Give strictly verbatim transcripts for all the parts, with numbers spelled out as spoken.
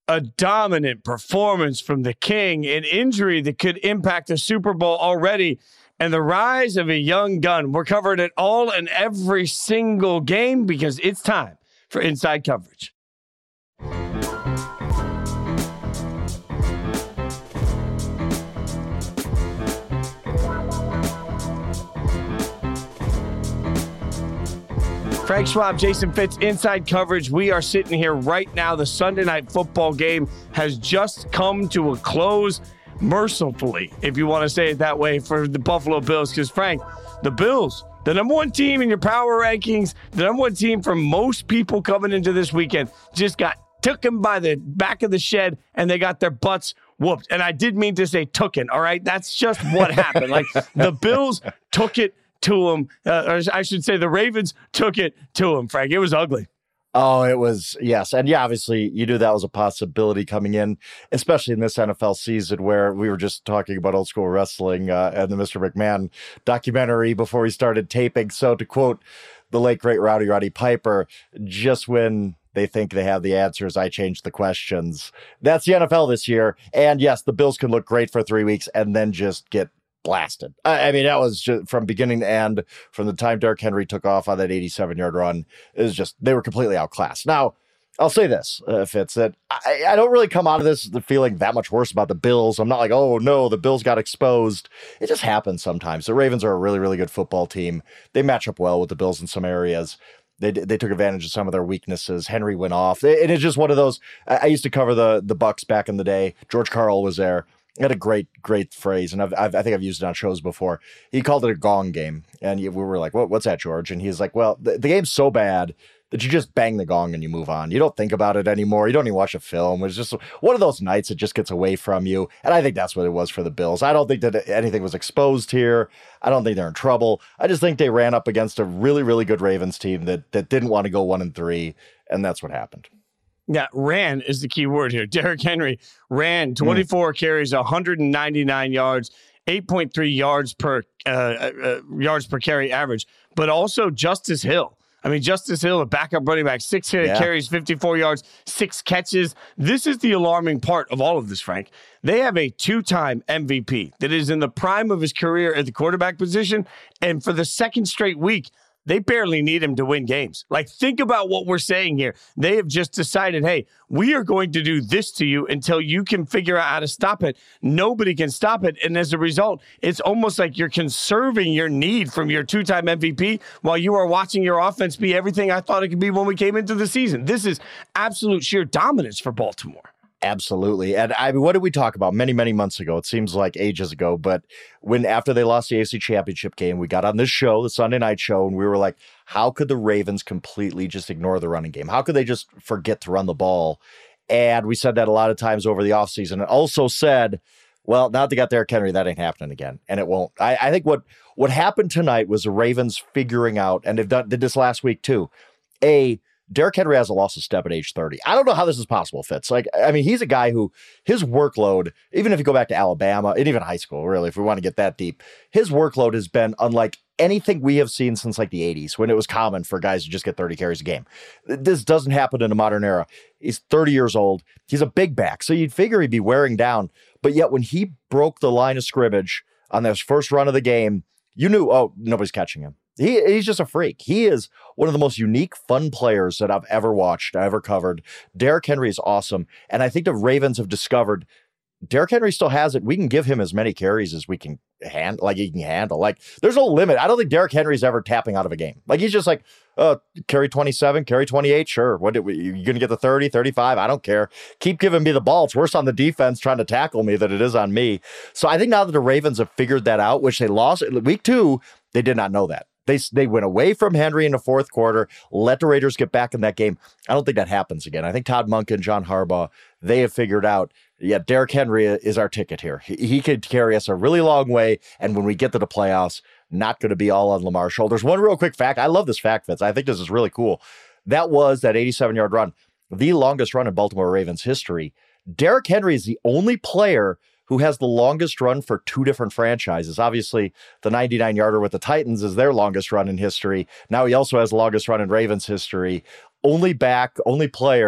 A dominant performance from the King, an injury that could impact the Super Bowl already, and the rise of a young gun. We're covering it all in every single game because it's time for Inside Coverage. Frank Schwab, Jason Fitz, Inside Coverage. We are sitting here right now. The Sunday Night Football game has just come to a close, mercifully, if you want to say it that way, for the Buffalo Bills. Because, Frank, the Bills, the number one team in your power rankings, the number one team for most people coming into this weekend, just got taken by the back of the shed, and they got their butts whooped. And I did mean to say tooken, all right? That's just what happened. Like, the Bills took it to him, uh, or I should say the Ravens took it to him, Frank. It was ugly. Oh, it was, yes. And yeah, obviously you knew that was a possibility coming in, especially in this N F L season where we were just talking about old school wrestling uh, and the Mister McMahon documentary before we started taping. So to quote the late, great Rowdy Roddy Piper, just when they think they have the answers, I change the questions. That's the N F L this year. And yes, the Bills can look great for three weeks and then just get blasted. I, I mean, that was just from beginning to end, from the time Derrick Henry took off on that eighty-seven yard run. It was just, they were completely outclassed. Now, I'll say this, uh, Fitz, that I, I don't really come out of this feeling that much worse about the Bills. I'm not like, oh no, the Bills got exposed. It just happens sometimes. The Ravens are a really, really good football team. They match up well with the Bills in some areas. They they took advantage of some of their weaknesses. Henry went off. It, it's just one of those. I, I used to cover the the Bucks back in the day. George Karl was there. He had a great, great phrase, and I've, I've, I think I've used it on shows before. He called it a gong game, and we were like, what, what's that, George? And he's like, well, the, the game's so bad that you just bang the gong and you move on. You don't think about it anymore. You don't even watch a film. It's just one of those nights that just gets away from you, and I think that's what it was for the Bills. I don't think that anything was exposed here. I don't think they're in trouble. I just think they ran up against a really, really good Ravens team that that didn't want to go one and three, and that's what happened. Yeah, ran is the key word here. Derrick Henry ran twenty-four mm. carries, one hundred ninety-nine yards, eight point three yards per uh, uh, yards per carry average. But also Justice Hill. I mean, Justice Hill, a backup running back, six yeah. carries, fifty-four yards, six catches. This is the alarming part of all of this, Frank. They have a two-time M V P that is in the prime of his career at the quarterback position, and for the second straight week, they barely need him to win games. Like, think about what we're saying here. They have just decided, hey, we are going to do this to you until you can figure out how to stop it. Nobody can stop it. And as a result, it's almost like you're conserving your need from your two-time M V P while you are watching your offense be everything I thought it could be when we came into the season. This is absolute sheer dominance for Baltimore. Absolutely. And I mean, what did we talk about many, many months ago? It seems like ages ago, but when after they lost the A F C Championship game, we got on this show, the Sunday night show, and we were like, how could the Ravens completely just ignore the running game? How could they just forget to run the ball? And we said that a lot of times over the offseason, and also said, well, now that they got Derrick Henry, that ain't happening again. And it won't. I, I think what, what happened tonight was the Ravens figuring out, and they've done did this last week too, A, Derrick Henry has a loss of step at age thirty. I don't know how this is possible, Fitz. Like, I mean, he's a guy who his workload, even if you go back to Alabama and even high school, really, if we want to get that deep, his workload has been unlike anything we have seen since like the eighties when it was common for guys to just get thirty carries a game. This doesn't happen in a modern era. He's thirty years old. He's a big back. So you'd figure he'd be wearing down. But yet when he broke the line of scrimmage on this first run of the game, you knew, oh, nobody's catching him. He, he's just a freak. He is one of the most unique, fun players that I've ever watched, ever covered. Derrick Henry is awesome. And I think the Ravens have discovered Derrick Henry still has it. We can give him as many carries as we can handle, like he can handle. Like, there's no limit. I don't think Derrick Henry's ever tapping out of a game. Like, he's just like, uh, carry twenty-seven, carry twenty-eight. Sure. What did we, you going to get the thirty, thirty-five? I don't care. Keep giving me the ball. It's worse on the defense trying to tackle me than it is on me. So I think now that the Ravens have figured that out, which they lost week two, they did not know that. They they went away from Henry in the fourth quarter, let the Raiders get back in that game. I don't think that happens again. I think Todd Monken and John Harbaugh, they have figured out, yeah, Derrick Henry is our ticket here. He, he could carry us a really long way, and when we get to the playoffs, not going to be all on Lamar's shoulders. One real quick fact. I love this fact, Fitz. I think this is really cool. That was that eighty-seven yard run, the longest run in Baltimore Ravens history. Derrick Henry is the only player who has the longest run for two different franchises. Obviously, the ninety-nine yarder with the Titans is their longest run in history. Now he also has the longest run in Ravens history. Only back, only player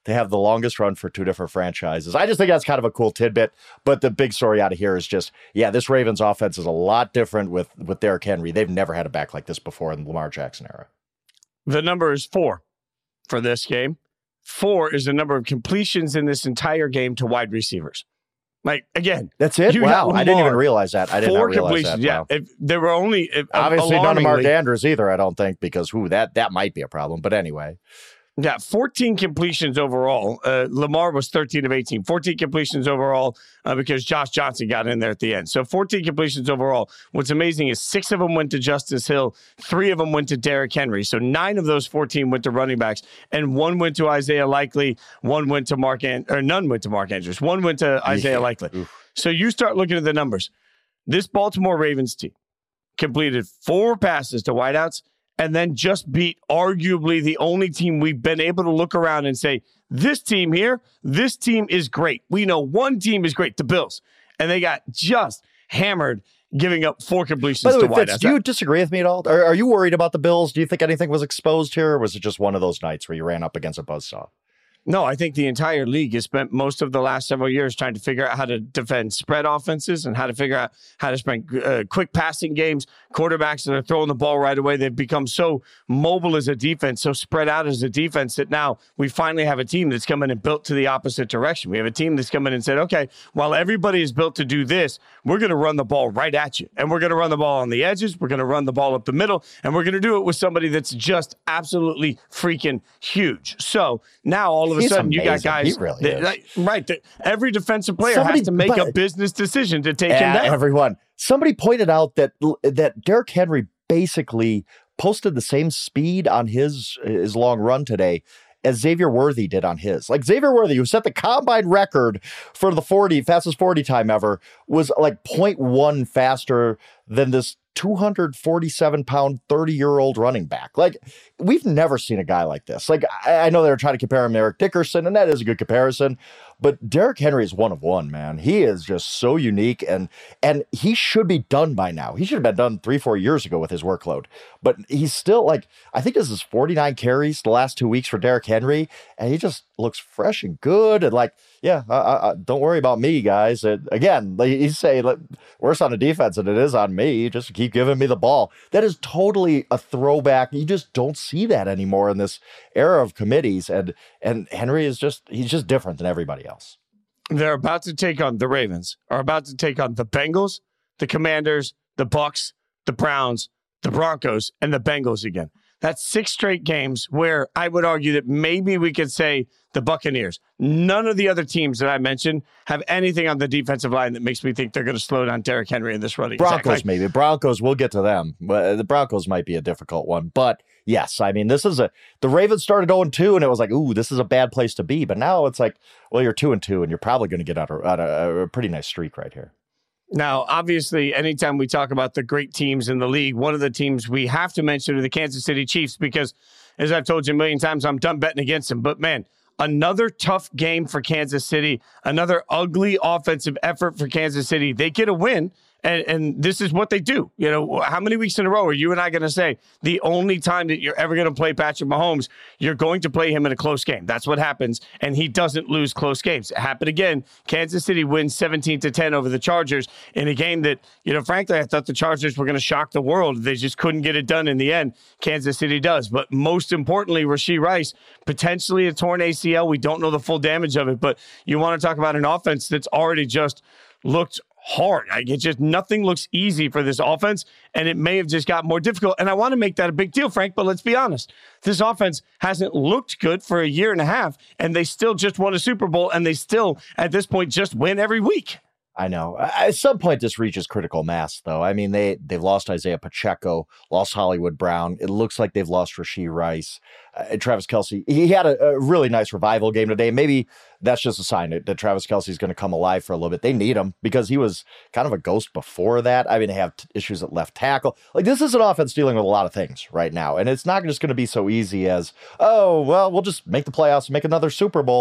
to have the longest run for two different franchises. I just think that's kind of a cool tidbit. But the big story out of here is just, yeah, this Ravens offense is a lot different with, with Derrick Henry. They've never had a back like this before in the Lamar Jackson era. The number is four for this game. Four is the number of completions in this entire game to wide receivers. Like, again, that's it. Wow, I didn't even realize that. I did not realize that. Yeah, wow. if, there were only if, obviously none of Mark Andrews either. I don't think because who that that might be a problem. But anyway. Yeah, fourteen completions overall. Uh, Lamar was thirteen of eighteen. fourteen completions overall uh, because Josh Johnson got in there at the end. So fourteen completions overall. What's amazing is six of them went to Justice Hill. Three of them went to Derrick Henry. So nine of those fourteen went to running backs. And one went to Isaiah Likely. One went to Mark An- or none went to Mark Andrews. One went to Isaiah Likely. Oof. So you start looking at the numbers. This Baltimore Ravens team completed four passes to wideouts and then just beat arguably the only team we've been able to look around and say, this team here, this team is great. We know one team is great, the Bills. And they got just hammered giving up four completions By the to way, Fitz, do you disagree with me at all? Are, are you worried about the Bills? Do you think anything was exposed here, or was it just one of those nights where you ran up against a buzzsaw? No, I think the entire league has spent most of the last several years trying to figure out how to defend spread offenses and how to figure out how to spend uh, quick passing games. Quarterbacks that are throwing the ball right away, they've become so mobile as a defense, so spread out as a defense that now we finally have a team that's come in and built to the opposite direction. We have a team that's come in and said, okay, while everybody is built to do this, we're going to run the ball right at you. And we're going to run the ball on the edges. We're going to run the ball up the middle. And we're going to do it with somebody that's just absolutely freaking huge. So now all of a He's sudden amazing. you got guys, he really that, is. that, right, that every defensive player Somebody, has to make but, a business decision to take uh, him down. Everyone. Somebody pointed out that that Derrick Henry basically posted the same speed on his his long run today as Xavier Worthy did on his. Like Xavier Worthy, who set the combine record for the forty fastest forty time ever, was like zero point one faster than this two hundred forty-seven pound, thirty year old running back. Like, we've never seen a guy like this. Like, I, I know they're trying to compare him to Eric Dickerson, and that is a good comparison, but Derrick Henry is one of one, man. He is just so unique, and and he should be done by now. He should have been done three, four years ago with his workload, but he's still like, I think this is forty-nine carries the last two weeks for Derrick Henry, and he just looks fresh and good, and like, yeah, I, I, don't worry about me, guys. And again, like you say, like, worse on the defense than it is on me. Just keep giving me the ball. That is totally a throwback. You just don't see that anymore in this era of committees. And and Henry is just, he's just different than everybody else. They're about to take on the Ravens, are about to take on the Bengals, the Commanders, the Bucks, the Browns, the Broncos, and the Bengals again. That's six straight games where I would argue that maybe we could say the Buccaneers. None of the other teams that I mentioned have anything on the defensive line that makes me think they're going to slow down Derrick Henry in this running. Broncos, exactly. maybe. Broncos, we'll get to them. But the Broncos might be a difficult one. But yes, I mean, this is a, the Ravens started oh and two, and it was like, ooh, this is a bad place to be. But now it's like, well, you're two and two, and you're probably going to get out, of, out of a pretty nice streak right here. Now, obviously, anytime we talk about the great teams in the league, one of the teams we have to mention are the Kansas City Chiefs because, as I've told you a million times, I'm done betting against them. But, man, another tough game for Kansas City, another ugly offensive effort for Kansas City. They get a win, and, and this is what they do. You know, how many weeks in a row are you and I going to say the only time that you're ever going to play Patrick Mahomes, you're going to play him in a close game? That's what happens, and he doesn't lose close games. It happened again. Kansas City wins seventeen to ten over the Chargers in a game that, you know, frankly, I thought the Chargers were going to shock the world. They just couldn't get it done in the end. Kansas City does. But most importantly, Rashee Rice, potentially a torn A C L. We don't know the full damage of it, but you want to talk about an offense that's already just looked hard. Like, it just, nothing looks easy for this offense, and it may have just got more difficult. And I want to make that a big deal, Frank, but let's be honest. This offense hasn't looked good for a year and a half, and they still just won a Super Bowl, and they still, at this point, just win every week. I know. At some point, this reaches critical mass, though. I mean, they, they've lost Isaiah Pacheco, lost Hollywood Brown. It looks like they've lost Rashee Rice. Uh, and Travis Kelce, he had a, a really nice revival game today. Maybe that's just a sign that, that Travis Kelce is going to come alive for a little bit. They need him because he was kind of a ghost before that. I mean, they have t- issues at left tackle. Like, this is an offense dealing with a lot of things right now. And it's not just going to be so easy as, oh, well, we'll just make the playoffs and make another Super Bowl.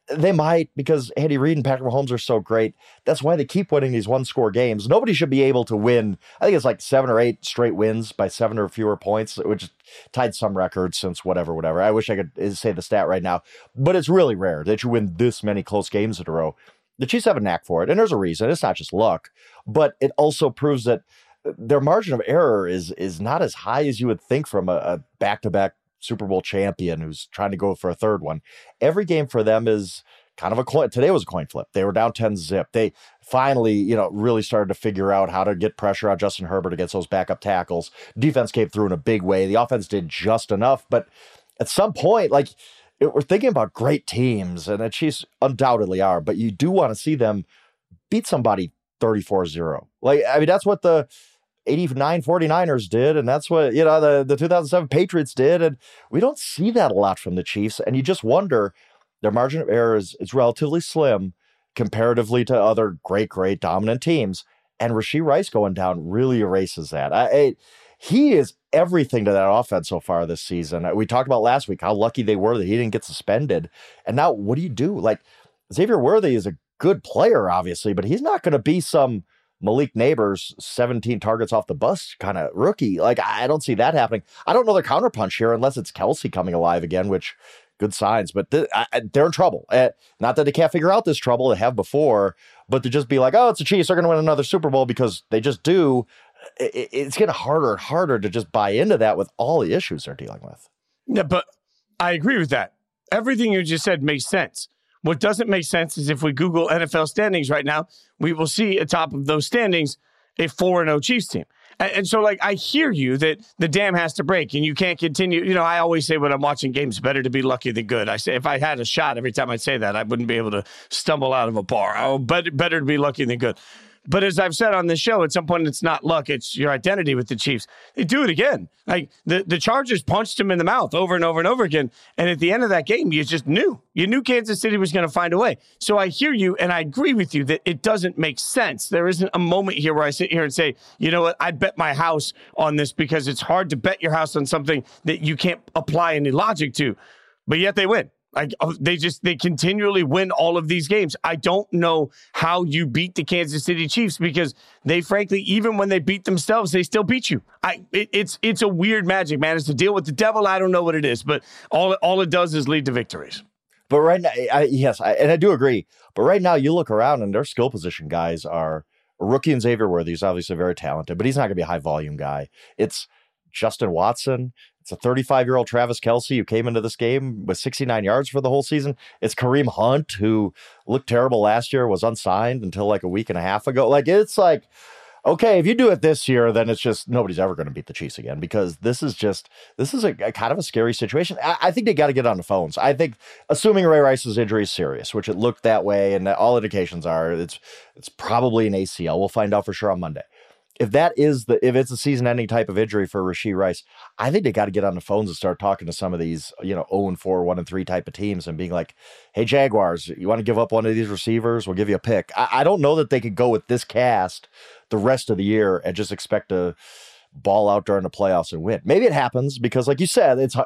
They might, because Andy Reid and Patrick Mahomes are so great. That's why they keep winning these one-score games. Nobody should be able to win. I think it's like seven or eight straight wins by seven or fewer points, which tied some records since whatever, whatever. I wish I could say the stat right now, but it's really rare that you win this many close games in a row. The Chiefs have a knack for it, and there's a reason. It's not just luck, but it also proves that their margin of error is is not as high as you would think from a, a back-to-back Super Bowl champion who's trying to go for a third one. Every game for them is kind of a coin. Today was a coin flip. They were down ten zip. They finally, you know, really started to figure out how to get pressure on Justin Herbert against those backup tackles. Defense came through in a big way. The offense did just enough, but at some point, like, it, we're thinking about great teams, and the Chiefs undoubtedly are, but you do want to see them beat somebody thirty-four zero. Like, I mean, that's what the eighty-nine 49ers did, and that's what, you know, the, the two thousand seven Patriots did, and we don't see that a lot from the Chiefs, and you just wonder, their margin of error is, is relatively slim comparatively to other great, great dominant teams, and Rashee Rice going down really erases that. I, I He is everything to that offense so far this season. We talked about last week how lucky they were that he didn't get suspended, and now what do you do? Like, Xavier Worthy is a good player, obviously, but he's not going to be some Malik Neighbors, seventeen targets off the bus kind of rookie. Like, I don't see that happening. I don't know the counterpunch here unless it's Kelsey coming alive again, which good signs, but th- I, they're in trouble. Uh, not that they can't figure out this trouble they have before, but to just be like, oh, it's the Chiefs, they're going to win another Super Bowl because they just do. It, it's getting harder and harder to just buy into that with all the issues they're dealing with. Yeah, but I agree with that. Everything you just said makes sense. What doesn't make sense is if we Google N F L standings right now, we will see atop of those standings a four and oh Chiefs team. And, and so, like, I hear you that the dam has to break and you can't continue. You know, I always say when I'm watching games, better to be lucky than good. I say if I had a shot every time I say that, I wouldn't be able to stumble out of a bar. Oh, better, better to be lucky than good. But as I've said on this show, at some point, it's not luck. It's your identity with the Chiefs. They do it again. Like, the, the Chargers punched him in the mouth over and over and over again. And at the end of that game, you just knew. You knew Kansas City was going to find a way. So I hear you, and I agree with you that it doesn't make sense. There isn't a moment here where I sit here and say, you know what, I'd bet my house on this, because it's hard to bet your house on something that you can't apply any logic to. But yet they win. Like, they just, they continually win all of these games. I don't know how you beat the Kansas City Chiefs, because they, frankly, even when they beat themselves, they still beat you. I, it, it's, it's a weird magic, man. It's to deal with the devil. I don't know what it is, but all, all it does is lead to victories. But right now, I, yes, I, and I do agree. But right now, you look around and their skill position guys are a rookie and Xavier Worthy. He's obviously very talented, but he's not going to be a high volume guy. It's Justin Watson. It's a thirty-five-year-old Travis Kelce who came into this game with sixty-nine yards for the whole season. It's Kareem Hunt, who looked terrible last year, was unsigned until like a week and a half ago. Like, it's like, okay, if you do it this year, then it's just nobody's ever going to beat the Chiefs again, because this is just, this is a, a kind of a scary situation. I, I think they got to get on the phones. I think, assuming Ray Rice's injury is serious, which it looked that way, and all indications are, it's it's probably an A C L. We'll find out for sure on Monday. If that is the, if it's a season-ending type of injury for Rashee Rice, I think they got to get on the phones and start talking to some of these, you know, oh and four, one and three type of teams and being like, hey, Jaguars, you want to give up one of these receivers? We'll give you a pick. I, I don't know that they could go with this cast the rest of the year and just expect to ball out during the playoffs and win. Maybe it happens because, like you said, it's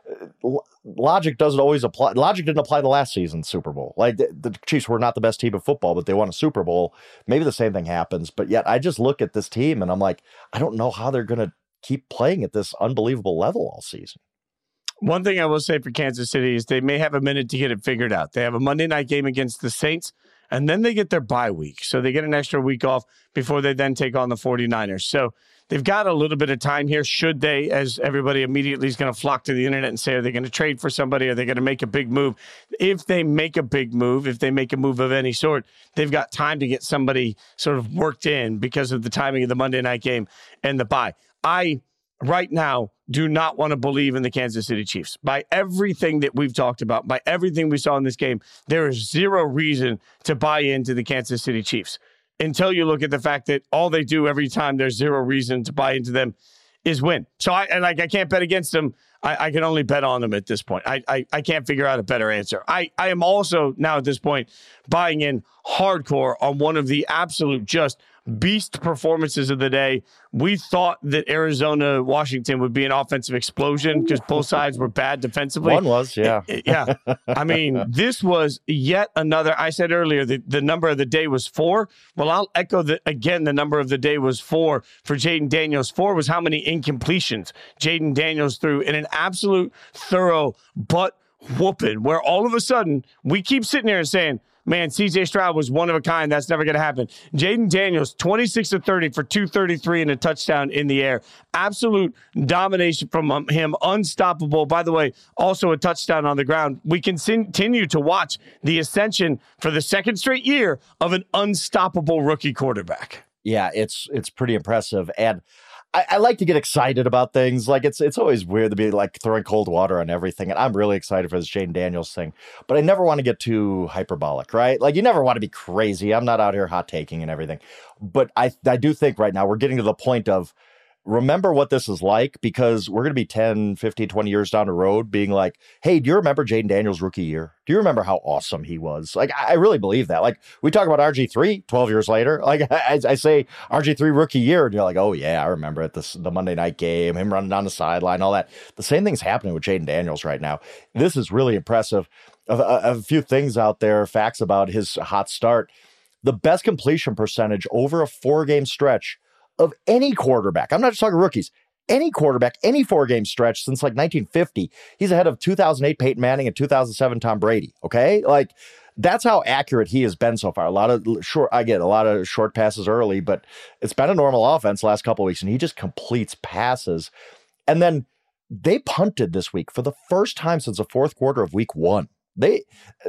logic doesn't always apply. Logic didn't apply the last season's Super Bowl. Like, the, the Chiefs were not the best team of football, but they won a Super Bowl. Maybe the same thing happens. But yet I just look at this team and I'm like, I don't know how they're going to keep playing at this unbelievable level all season. One thing I will say for Kansas City is they may have a minute to get it figured out. They have a Monday night game against the Saints, and then they get their bye week. So they get an extra week off before they then take on the 49ers. So they've got a little bit of time here. Should they, as everybody immediately is going to flock to the internet and say, are they going to trade for somebody? Are they going to make a big move? If they make a big move, if they make a move of any sort, they've got time to get somebody sort of worked in because of the timing of the Monday night game and the bye. I, right now, do not want to believe in the Kansas City Chiefs. By everything that we've talked about, by everything we saw in this game, there is zero reason to buy into the Kansas City Chiefs until you look at the fact that all they do every time there's zero reason to buy into them is win. So I and like I can't bet against them. I, I can only bet on them at this point. I, I I can't figure out a better answer. I, I am also now at this point buying in hardcore on one of the absolute just beast performances of the day. We thought that Arizona, Washington would be an offensive explosion because both sides were bad defensively. One was, yeah. Yeah. I mean, this was yet another. I said earlier that the number of the day was four. Well, I'll echo that again. The number of the day was four for Jayden Daniels. Four was how many incompletions Jayden Daniels threw in an absolute thorough butt whooping, where all of a sudden we keep sitting there and saying, man, C J Stroud was one of a kind. That's never going to happen. Jayden Daniels, twenty-six of thirty for two thirty-three and a touchdown in the air. Absolute domination from him. Unstoppable. By the way, also a touchdown on the ground. We can continue to watch the ascension for the second straight year of an unstoppable rookie quarterback. Yeah, it's it's pretty impressive. And I, I like to get excited about things. Like it's it's always weird to be like throwing cold water on everything. And I'm really excited for this Jayden Daniels thing. But I never want to get too hyperbolic, right? Like you never want to be crazy. I'm not out here hot taking and everything. But I I do think right now we're getting to the point of remember what this is like, because we're going to be ten, fifteen, twenty years down the road being like, hey, do you remember Jayden Daniels' rookie year? Do you remember how awesome he was? Like, I really believe that. Like, we talk about R G three twelve years later. Like, I, I say R G three rookie year, and you're like, oh, yeah, I remember it. This, the Monday night game, him running down the sideline, all that. The same thing's happening with Jayden Daniels right now. This is really impressive. A, a, a few things out there, facts about his hot start. The best completion percentage over a four-game stretch of any quarterback. I'm not just talking rookies. Any quarterback, any four-game stretch since like nineteen fifty. He's ahead of two thousand eight Peyton Manning and two thousand seven Tom Brady. Okay, like that's how accurate he has been so far. A lot of short, I get a lot of short passes early, but it's been a normal offense the last couple of weeks, and he just completes passes. And then they punted this week for the first time since the fourth quarter of week one. They.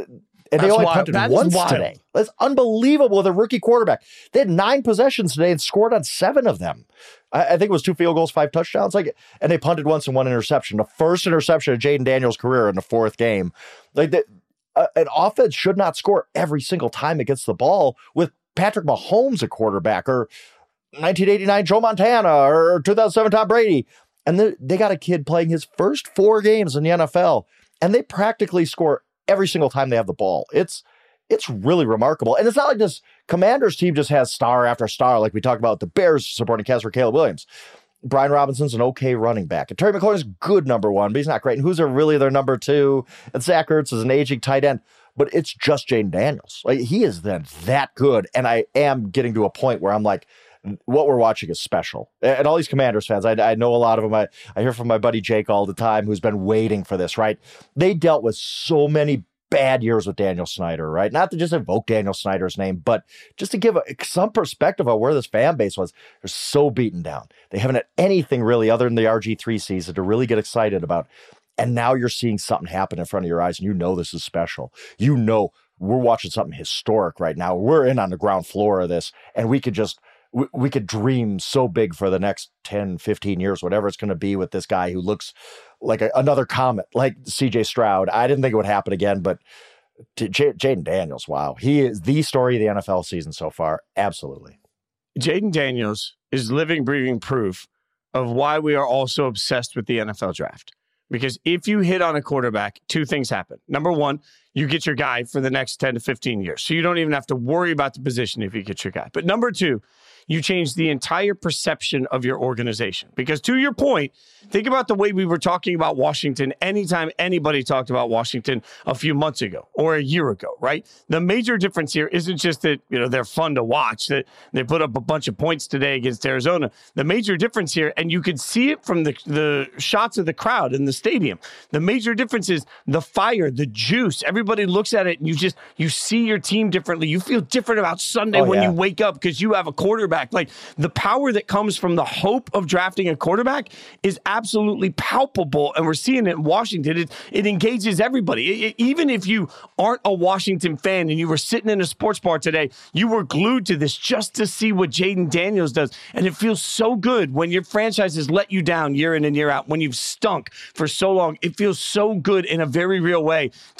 And That's they only wild. punted That once wild. today. That's unbelievable with a rookie quarterback. They had nine possessions today and scored on seven of them. I, I think it was two field goals, five touchdowns. Like, and they punted once and one interception. The first interception of Jayden Daniels' career in the fourth game. Like, the, uh, an offense should not score every single time it gets the ball with Patrick Mahomes, a quarterback, or nineteen eighty-nine Joe Montana, or two thousand seven Tom Brady. And they, they got a kid playing his first four games in the N F L, and they practically score every single time they have the ball. It's it's really remarkable. And it's not like this Commanders team just has star after star, like we talked about the Bears supporting cast for Caleb Williams. Brian Robinson's an okay running back. And Terry McLaurin's good number one, but he's not great. And who's are really their number two? And Zach Ertz is an aging tight end. But it's just Jayden Daniels. Like, he is then that good. And I am getting to a point where I'm like, what we're watching is special. And all these Commanders fans, I, I know a lot of them. I, I hear from my buddy Jake all the time, who's been waiting for this, right? They dealt with so many bad years with Daniel Snyder, right? Not to just invoke Daniel Snyder's name, but just to give a, some perspective on where this fan base was. They're so beaten down. They haven't had anything really other than the R G three season to really get excited about. And now you're seeing something happen in front of your eyes, and you know this is special. You know we're watching something historic right now. We're in on the ground floor of this, and we could just we, we could dream so big for the next ten, fifteen years, whatever it's going to be with this guy who looks like a, another comet, like C J Stroud. I didn't think it would happen again, but J- Jayden Daniels, wow. He is the story of the N F L season so far. Absolutely. Jayden Daniels is living, breathing proof of why we are all so obsessed with the N F L draft. Because if you hit on a quarterback, two things happen. Number one, you get your guy for the next ten to fifteen years. So you don't even have to worry about the position if you get your guy. But number two, you change the entire perception of your organization. Because to your point, think about the way we were talking about Washington anytime anybody talked about Washington a few months ago or a year ago, right? The major difference here isn't just that, you know, they're fun to watch, that they put up a bunch of points today against Arizona. The major difference here, and you could see it from the, the shots of the crowd in the stadium, the major difference is the fire, the juice. Everybody looks at it and you just, you see your team differently. You feel different about Sunday oh, when yeah. you wake up because you have a quarterback. Like, the power that comes from the hope of drafting a quarterback is absolutely palpable, and we're seeing it in Washington. It, it engages everybody. It, it, even if you aren't a Washington fan and you were sitting in a sports bar today, you were glued to this just to see what Jayden Daniels does, and it feels so good when your franchise has let you down year in and year out, when you've stunk for so long. It feels so good in a very real way to finally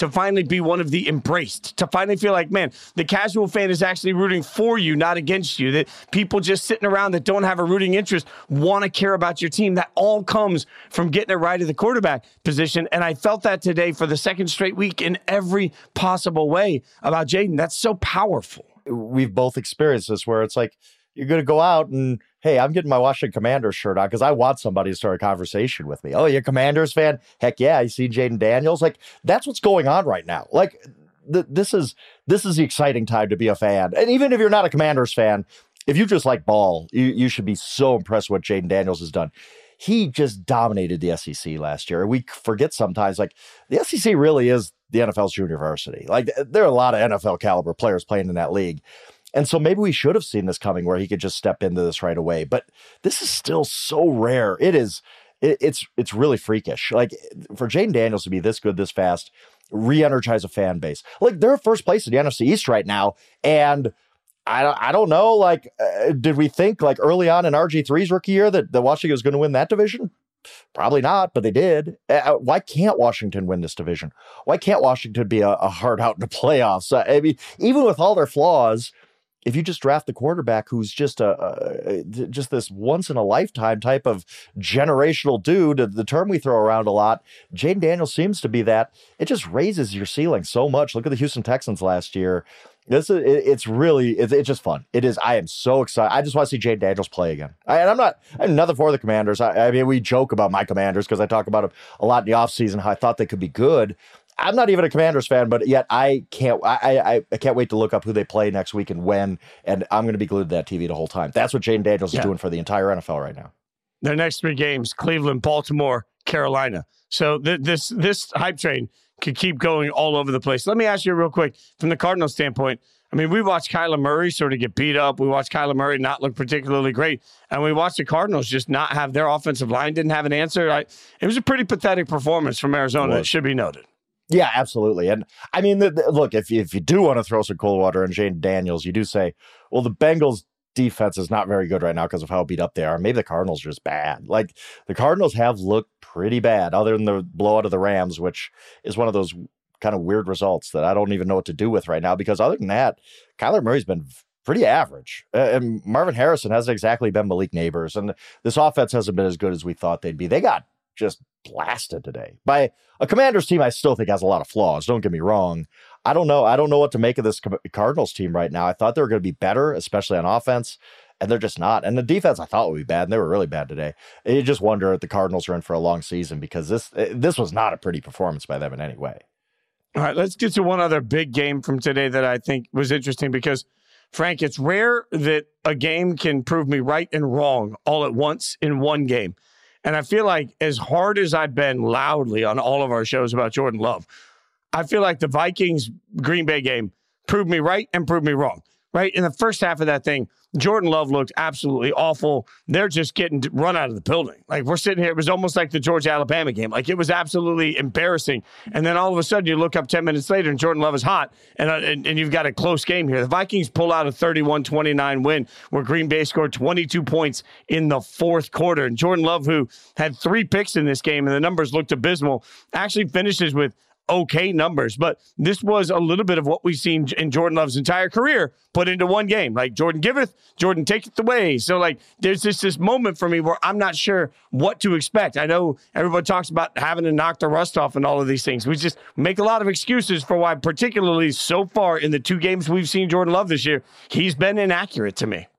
be one of the embraced, to finally feel like, man, the casual fan is actually rooting for you, not against you, that people just sitting around that don't have a rooting interest want to care about your team. That all comes from getting it right at the quarterback position. And I felt that today for the second straight week in every possible way about Jayden. That's so powerful. We've both experienced this where it's like, you're going to go out and, hey, I'm getting my Washington Commanders shirt on because I want somebody to start a conversation with me. Oh, you're a Commanders fan? Heck yeah, you see Jayden Daniels? Like, that's what's going on right now. Like, th- this is this is the exciting time to be a fan. And even if you're not a Commanders fan, if you just like ball, you, you should be so impressed with what Jayden Daniels has done. He just dominated the S E C last year. We forget sometimes, like, the S E C really is the N F L's junior varsity. Like, there are a lot of N F L caliber players playing in that league. And so maybe we should have seen this coming where he could just step into this right away. But this is still so rare. It is, it, it's it's really freakish. Like, for Jayden Daniels to be this good this fast, re-energize a fan base. Like, they're first place in the N F C East right now. And I don't, I don't know, like, uh, did we think, like, early on in R G three's rookie year that, that Washington was going to win that division? Probably not, but they did. Uh, why can't Washington win this division? Why can't Washington be a, a hard out in the playoffs? Uh, I mean, even with all their flaws, if you just draft the quarterback who's just a, a just this once in a lifetime type of generational dude, the term we throw around a lot, Jayden Daniels seems to be that. It just raises your ceiling so much. Look at the Houston Texans last year. This is, it's really, it's, it's just fun. It is. I am so excited. I just want to see Jayden Daniels play again. I, and I'm not, I'm nothing for the Commanders. I, I mean, we joke about my Commanders because I talk about them a lot in the offseason, how I thought they could be good. I'm not even a Commanders fan, but yet I can't, I, I, I can't wait to look up who they play next week and when, and I'm going to be glued to that T V the whole time. That's what Jayden Daniels yeah. is doing for the entire N F L right now. Their next three games: Cleveland, Baltimore, Carolina. So th- this this hype train could keep going all over the place. Let me ask you real quick, from the Cardinals standpoint, I mean, we watched Kyler Murray sort of get beat up. We watched Kyler Murray not look particularly great. And we watched the Cardinals just not have their offensive line, didn't have an answer. I, it was a pretty pathetic performance from Arizona, it should be noted. Yeah, absolutely. And I mean, the, the, look, if you, if you do want to throw some cold water on Jayden Daniels, you do say, well, the Bengals defense is not very good right now because of how beat up they are. Maybe the Cardinals are just bad. Like, the Cardinals have looked pretty bad other than the blowout of the Rams, which is one of those kind of weird results that I don't even know what to do with right now, because other than that, Kyler Murray's been pretty average. Uh, and Marvin Harrison hasn't exactly been Malik Neighbors. And this offense hasn't been as good as we thought they'd be. They got just blasted today by a Commanders team I still think has a lot of flaws. Don't get me wrong. I don't know. I don't know what to make of this Cardinals team right now. I thought they were going to be better, especially on offense, and they're just not. And the defense I thought would be bad, and they were really bad today. And you just wonder if the Cardinals are in for a long season, because this this was not a pretty performance by them in any way. All right, let's get to one other big game from today that I think was interesting, because, Frank, it's rare that a game can prove me right and wrong all at once in one game. And I feel like, as hard as I've been loudly on all of our shows about Jordan Love, I feel like the Vikings-Green Bay game proved me right and proved me wrong. Right? In the first half of that thing, Jordan Love looked absolutely awful. They're just getting run out of the building. Like, we're sitting here, it was almost like the Georgia-Alabama game. Like, it was absolutely embarrassing. And then all of a sudden, you look up ten minutes later, and Jordan Love is hot, and, uh, and, and you've got a close game here. The Vikings pull out a thirty-one twenty-nine win, where Green Bay scored twenty-two points in the fourth quarter. And Jordan Love, who had three picks in this game, and the numbers looked abysmal, actually finishes with okay numbers. But this was a little bit of what we've seen in Jordan Love's entire career put into one game. Like, Jordan giveth, Jordan taketh away. So, like, there's just this moment for me where I'm not sure what to expect. I know everybody talks about having to knock the rust off and all of these things. We just make a lot of excuses for why, particularly so far in the two games we've seen Jordan Love this year, he's been inaccurate to me.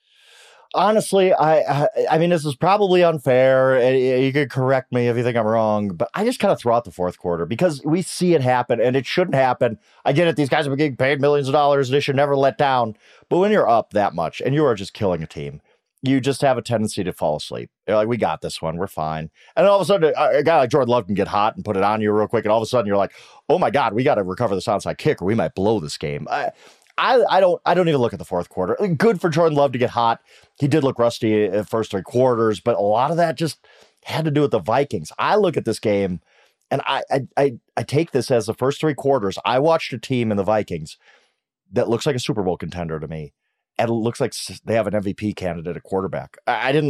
Honestly, I, I I mean, this is probably unfair. You could correct me if you think I'm wrong, but I just kind of throw out the fourth quarter, because we see it happen, and it shouldn't happen. I get it. These guys have been getting paid millions of dollars. They should never let down. But when you're up that much and you are just killing a team, you just have a tendency to fall asleep. You're like, we got this one. We're fine. And all of a sudden, a guy like Jordan Love can get hot and put it on you real quick. And all of a sudden, you're like, oh, my God, we got to recover this onside kick, or we might blow this game. I, I, I don't I don't even look at the fourth quarter. Good for Jordan Love to get hot. He did look rusty at first three quarters, but a lot of that just had to do with the Vikings. I look at this game, and I I I, I take this as the first three quarters. I watched a team in the Vikings that looks like a Super Bowl contender to me, and it looks like they have an M V P candidate at quarterback. I, I didn't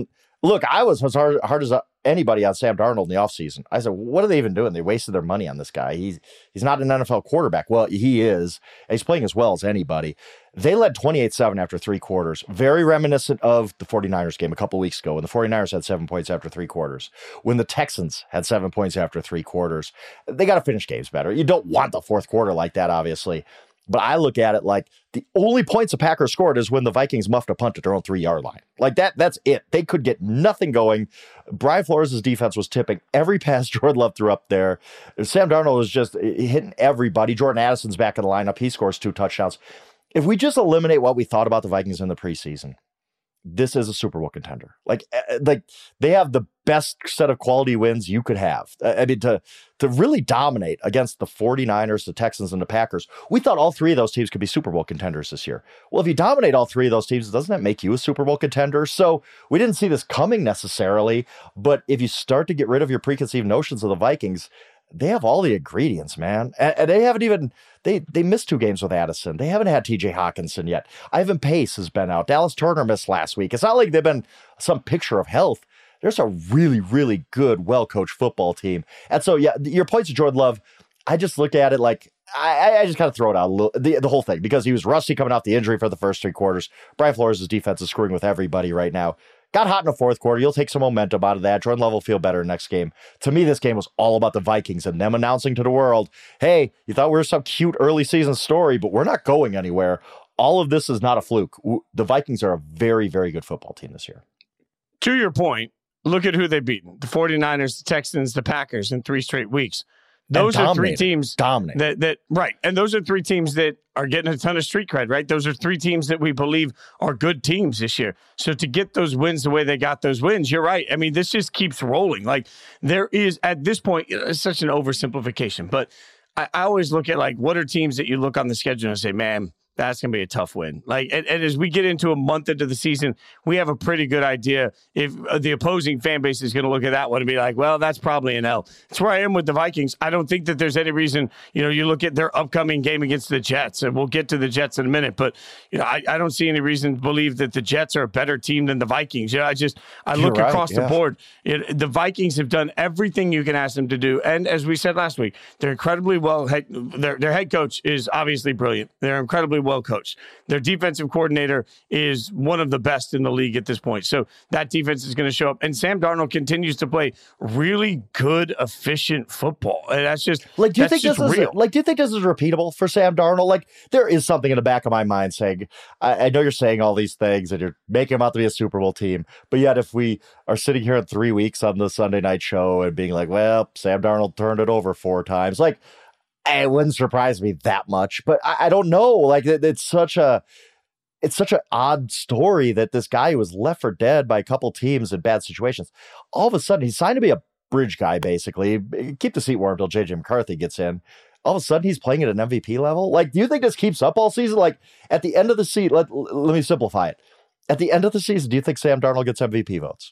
Look, I was as hard, hard as anybody on Sam Darnold in the offseason. I said, what are they even doing? They wasted their money on this guy. He's he's not an N F L quarterback. Well, he is. And he's playing as well as anybody. They led twenty-eight seven after three quarters. Very reminiscent of the 49ers game a couple weeks ago when the 49ers had seven points after three quarters. When the Texans had seven points after three quarters. They got to finish games better. You don't want the fourth quarter like that, obviously. But I look at it like the only points the Packers scored is when the Vikings muffed a punt at their own three-yard line. Like that, that's it. They could get nothing going. Brian Flores' defense was tipping every pass Jordan Love threw up there. Sam Darnold was just hitting everybody. Jordan Addison's back in the lineup. He scores two touchdowns. If we just eliminate what we thought about the Vikings in the preseason, this is a Super Bowl contender. Like, like they have the best set of quality wins you could have. I mean, to to really dominate against the 49ers, the Texans, and the Packers, we thought all three of those teams could be Super Bowl contenders this year. Well, if you dominate all three of those teams, doesn't that make you a Super Bowl contender? So we didn't see this coming necessarily, but if you start to get rid of your preconceived notions of the Vikings, they have all the ingredients, man. And, and they haven't even, they they missed two games with Addison. They haven't had T J Hawkinson yet. Ivan Pace has been out. Dallas Turner missed last week. It's not like they've been some picture of health. There's a really, really good, well-coached football team. And so, yeah, your points of Jordan Love, I just look at it like, I, I just kind of throw it out, a little, the, the whole thing, because he was rusty coming off the injury for the first three quarters. Brian Flores' defense is screwing with everybody right now. Got hot in the fourth quarter. You'll take some momentum out of that. Jordan Love will feel better next game. To me, this game was all about the Vikings and them announcing to the world, hey, you thought we were some cute early season story, but we're not going anywhere. All of this is not a fluke. The Vikings are a very, very good football team this year. To your point, look at who they've beaten. The 49ers, the Texans, the Packers in three straight weeks. Those are three teams dominate. that, that, right. And those are three teams that are getting a ton of street cred, right? Those are three teams that we believe are good teams this year. So to get those wins the way they got those wins, you're right. I mean, this just keeps rolling. Like there is at this point, it's such an oversimplification, but I, I always look at like, what are teams that you look on the schedule and say, man, that's going to be a tough win. Like, and, and as we get into a month into the season, we have a pretty good idea if the opposing fan base is going to look at that one and be like, well, that's probably an L. That's where I am with the Vikings. I don't think that there's any reason, you know, you look at their upcoming game against the Jets, and we'll get to the Jets in a minute, but, you know, I, I don't see any reason to believe that the Jets are a better team than the Vikings. You know, I just, I You're look right, across yeah. the board. It, the Vikings have done everything you can ask them to do. And as we said last week, they're incredibly well, head, their, their head coach is obviously brilliant. They're incredibly well coached. Their defensive coordinator is one of the best in the league at this point. So that defense is going to show up. And Sam Darnold continues to play really good, efficient football. And that's just like, do you that's think this is real. like, do you think this is repeatable for Sam Darnold? Like, there is something in the back of my mind saying, I, I know you're saying all these things and you're making them out to be a Super Bowl team, but yet if we are sitting here in three weeks on the Sunday night show and being like, well, Sam Darnold turned it over four times, like, it wouldn't surprise me that much, but I, I don't know. Like it, it's such a, it's such an odd story that this guy who was left for dead by a couple teams in bad situations, all of a sudden he's signed to be a bridge guy, basically. Keep the seat warm until J J McCarthy gets in. All of a sudden he's playing at an M V P level. Like, do you think this keeps up all season? Like at the end of the season, let, let me simplify it. At the end of the season, do you think Sam Darnold gets M V P votes?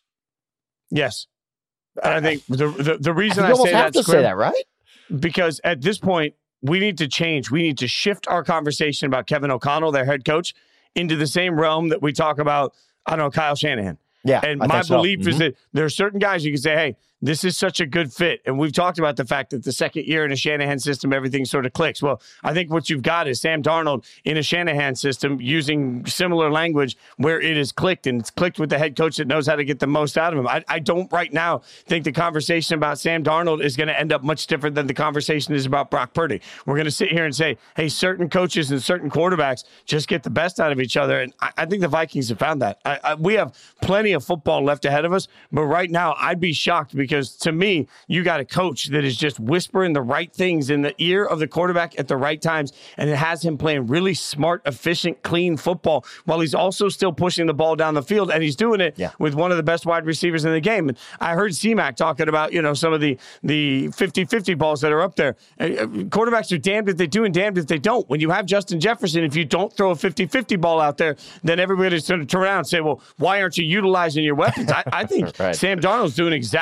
Yes. And I think the, the, the reason I, I, I say that, have to say that, right? Because at this point, we need to change. We need to shift our conversation about Kevin O'Connell, their head coach, into the same realm that we talk about, I don't know, Kyle Shanahan. Yeah, and I my think so. belief Mm-hmm. is that there are certain guys you can say, hey, this is such a good fit. And we've talked about the fact that the second year in a Shanahan system, everything sort of clicks. Well, I think what you've got is Sam Darnold in a Shanahan system using similar language where it is clicked, and it's clicked with the head coach that knows how to get the most out of him. I, I don't right now think the conversation about Sam Darnold is going to end up much different than the conversation is about Brock Purdy. We're going to sit here and say, hey, certain coaches and certain quarterbacks just get the best out of each other. And I, I think the Vikings have found that. I, I, we have plenty of football left ahead of us, but right now I'd be shocked because to me, you got a coach that is just whispering the right things in the ear of the quarterback at the right times, and it has him playing really smart, efficient, clean football while he's also still pushing the ball down the field, and he's doing it yeah. with one of the best wide receivers in the game. And I heard C-Mac talking about, you know, some of the the fifty-fifty balls that are up there. Quarterbacks are damned if they do and damned if they don't. When you have Justin Jefferson, if you don't throw a fifty-fifty ball out there, then everybody's going to turn around and say, well, why aren't you utilizing your weapons? I, I think right. Sam Darnold's doing exactly what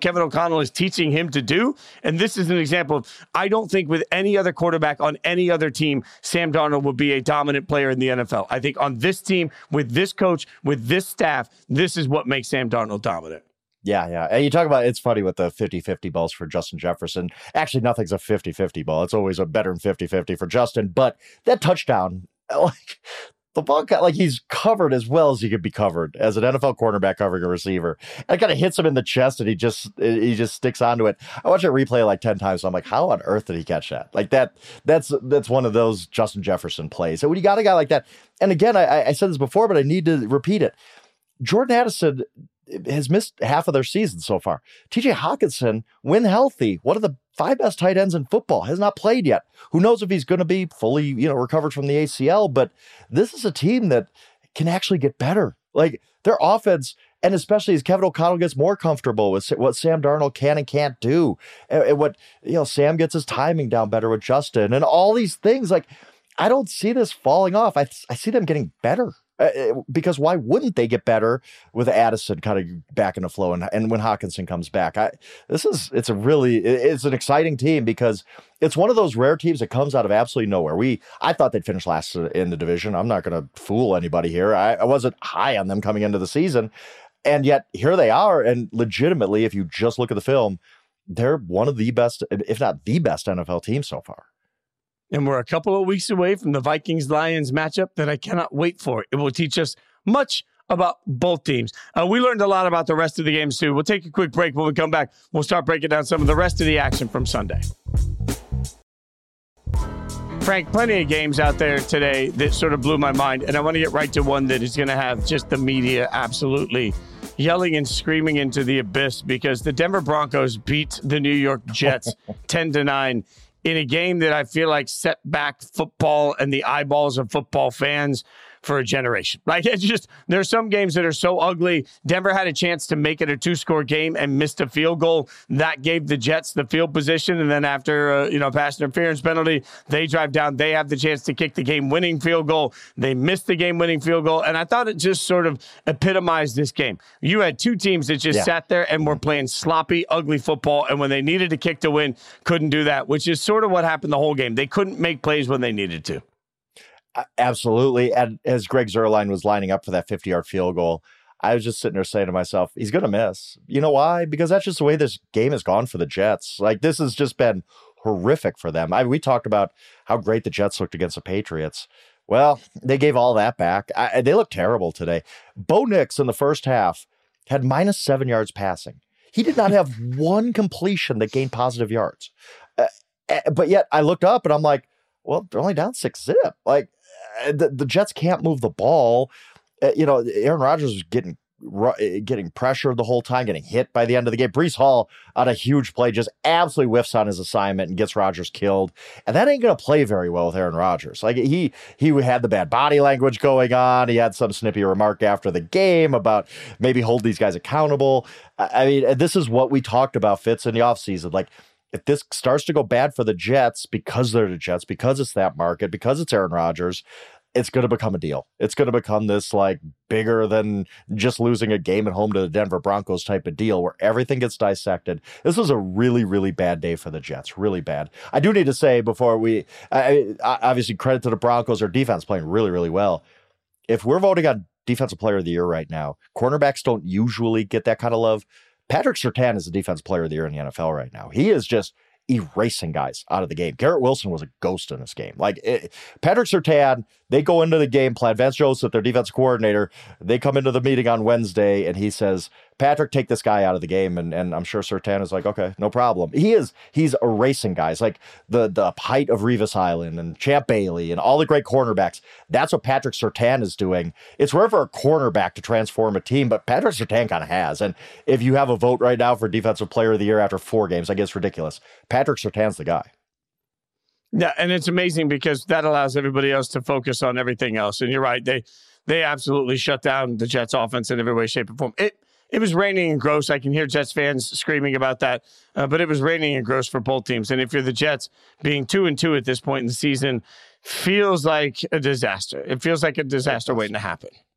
what Kevin O'Connell is teaching him to do. And this is an example of, I don't think with any other quarterback on any other team, Sam Darnold would be a dominant player in the N F L. I think on this team, with this coach, with this staff, this is what makes Sam Darnold dominant. Yeah, yeah. And you talk about, it's funny with the fifty-fifty balls for Justin Jefferson. Actually, nothing's a fifty-fifty ball. It's always a better than fifty-fifty for Justin. But that touchdown, like the ball got, like he's covered as well as he could be covered as an N F L cornerback covering a receiver. And it kind of hits him in the chest and he just he just sticks onto it. I watched it replay like ten times. So I'm like, how on earth did he catch that? Like that, that's that's one of those Justin Jefferson plays. So when you got a guy like that, and again, I, I said this before, but I need to repeat it. Jordan Addison has missed half of their season so far. T J Hawkinson, when healthy, one of the five best tight ends in football, has not played yet. Who knows if he's going to be fully, you know, recovered from the A C L, but this is a team that can actually get better. Like their offense, and especially as Kevin O'Connell gets more comfortable with what Sam Darnold can and can't do, and, and what, you know, Sam gets his timing down better with Justin and all these things. Like, I don't see this falling off. I, I see them getting better. Uh, because why wouldn't they get better with Addison kind of back in the flow and, and when Hawkinson comes back? I, this is, it's a really, it's an exciting team because it's one of those rare teams that comes out of absolutely nowhere. We, I thought they'd finish last in the division. I'm not going to fool anybody here. I, I wasn't high on them coming into the season. And yet here they are. And legitimately, if you just look at the film, they're one of the best, if not the best N F L team so far. And we're a couple of weeks away from the Vikings-Lions matchup that I cannot wait for. It will teach us much about both teams. Uh, we learned a lot about the rest of the games, too. We'll take a quick break. When we come back, we'll start breaking down some of the rest of the action from Sunday. Frank, plenty of games out there today that sort of blew my mind, and I want to get right to one that is going to have just the media absolutely yelling and screaming into the abyss because the Denver Broncos beat the New York Jets ten to nine in a game that I feel like set back football and the eyeballs of football fans for a generation. Like, it's just, there's some games that are so ugly. Denver had a chance to make it a two-score game and missed a field goal. That gave the Jets the field position, and then after, uh, you know, pass interference penalty, they drive down. They have the chance to kick the game-winning field goal. They missed the game-winning field goal, and I thought it just sort of epitomized this game. You had two teams that just yeah. sat there and were playing sloppy, ugly football, and when they needed to kick to win, couldn't do that, which is sort of what happened the whole game. They couldn't make plays when they needed to. Absolutely. And as Greg Zuerlein was lining up for that fifty-yard field goal, I was just sitting there saying to myself, he's going to miss. You know why? Because that's just the way this game has gone for the Jets. Like, this has just been horrific for them. I, we talked about how great the Jets looked against the Patriots. Well, they gave all that back. I, they looked terrible today. Bo Nix in the first half had minus seven yards passing. He did not have one completion that gained positive yards. Uh, but yet I looked up and I'm like, well, they're only down six zip. Like, The, the Jets can't move the ball. Uh, you know, Aaron Rodgers was getting getting pressured the whole time, getting hit by the end of the game. Breece Hall on a huge play just absolutely whiffs on his assignment and gets Rodgers killed. And that ain't going to play very well with Aaron Rodgers. Like, he he had the bad body language going on. He had some snippy remark after the game about maybe hold these guys accountable. I mean, this is what we talked about, Fitz, in the offseason. Like, if this starts to go bad for the Jets because they're the Jets, because it's that market, because it's Aaron Rodgers, it's going to become a deal. It's going to become this like bigger than just losing a game at home to the Denver Broncos type of deal where everything gets dissected. This was a really, really bad day for the Jets. Really bad. I do need to say before we, I, I, obviously credit to the Broncos, their defense playing really, really well. If we're voting on Defensive Player of the Year right now, cornerbacks don't usually get that kind of love. Patrick Surtain is the Defensive Player of the Year in the N F L right now. He is just erasing guys out of the game. Garrett Wilson was a ghost in this game. Like it, Patrick Surtain, they go into the game plan. Vance Joseph, their defensive coordinator, they come into the meeting on Wednesday and he says, Patrick, take this guy out of the game. And, and I'm sure Surtain is like, okay, no problem. He is, he's erasing guys like the, the height of Revis Island and Champ Bailey and all the great cornerbacks. That's what Patrick Surtain is doing. It's rare for a cornerback to transform a team, but Patrick Surtain kind of has. And if you have a vote right now for Defensive Player of the Year after four games, I guess it's ridiculous. Patrick Surtain's the guy. Yeah, and it's amazing because that allows everybody else to focus on everything else. And you're right, they they absolutely shut down the Jets offense in every way, shape, or form. It it was raining and gross. I can hear Jets fans screaming about that, uh, but it was raining and gross for both teams. And if you're the Jets, being two and two at this point in the season feels like a disaster. It feels like a disaster waiting to happen.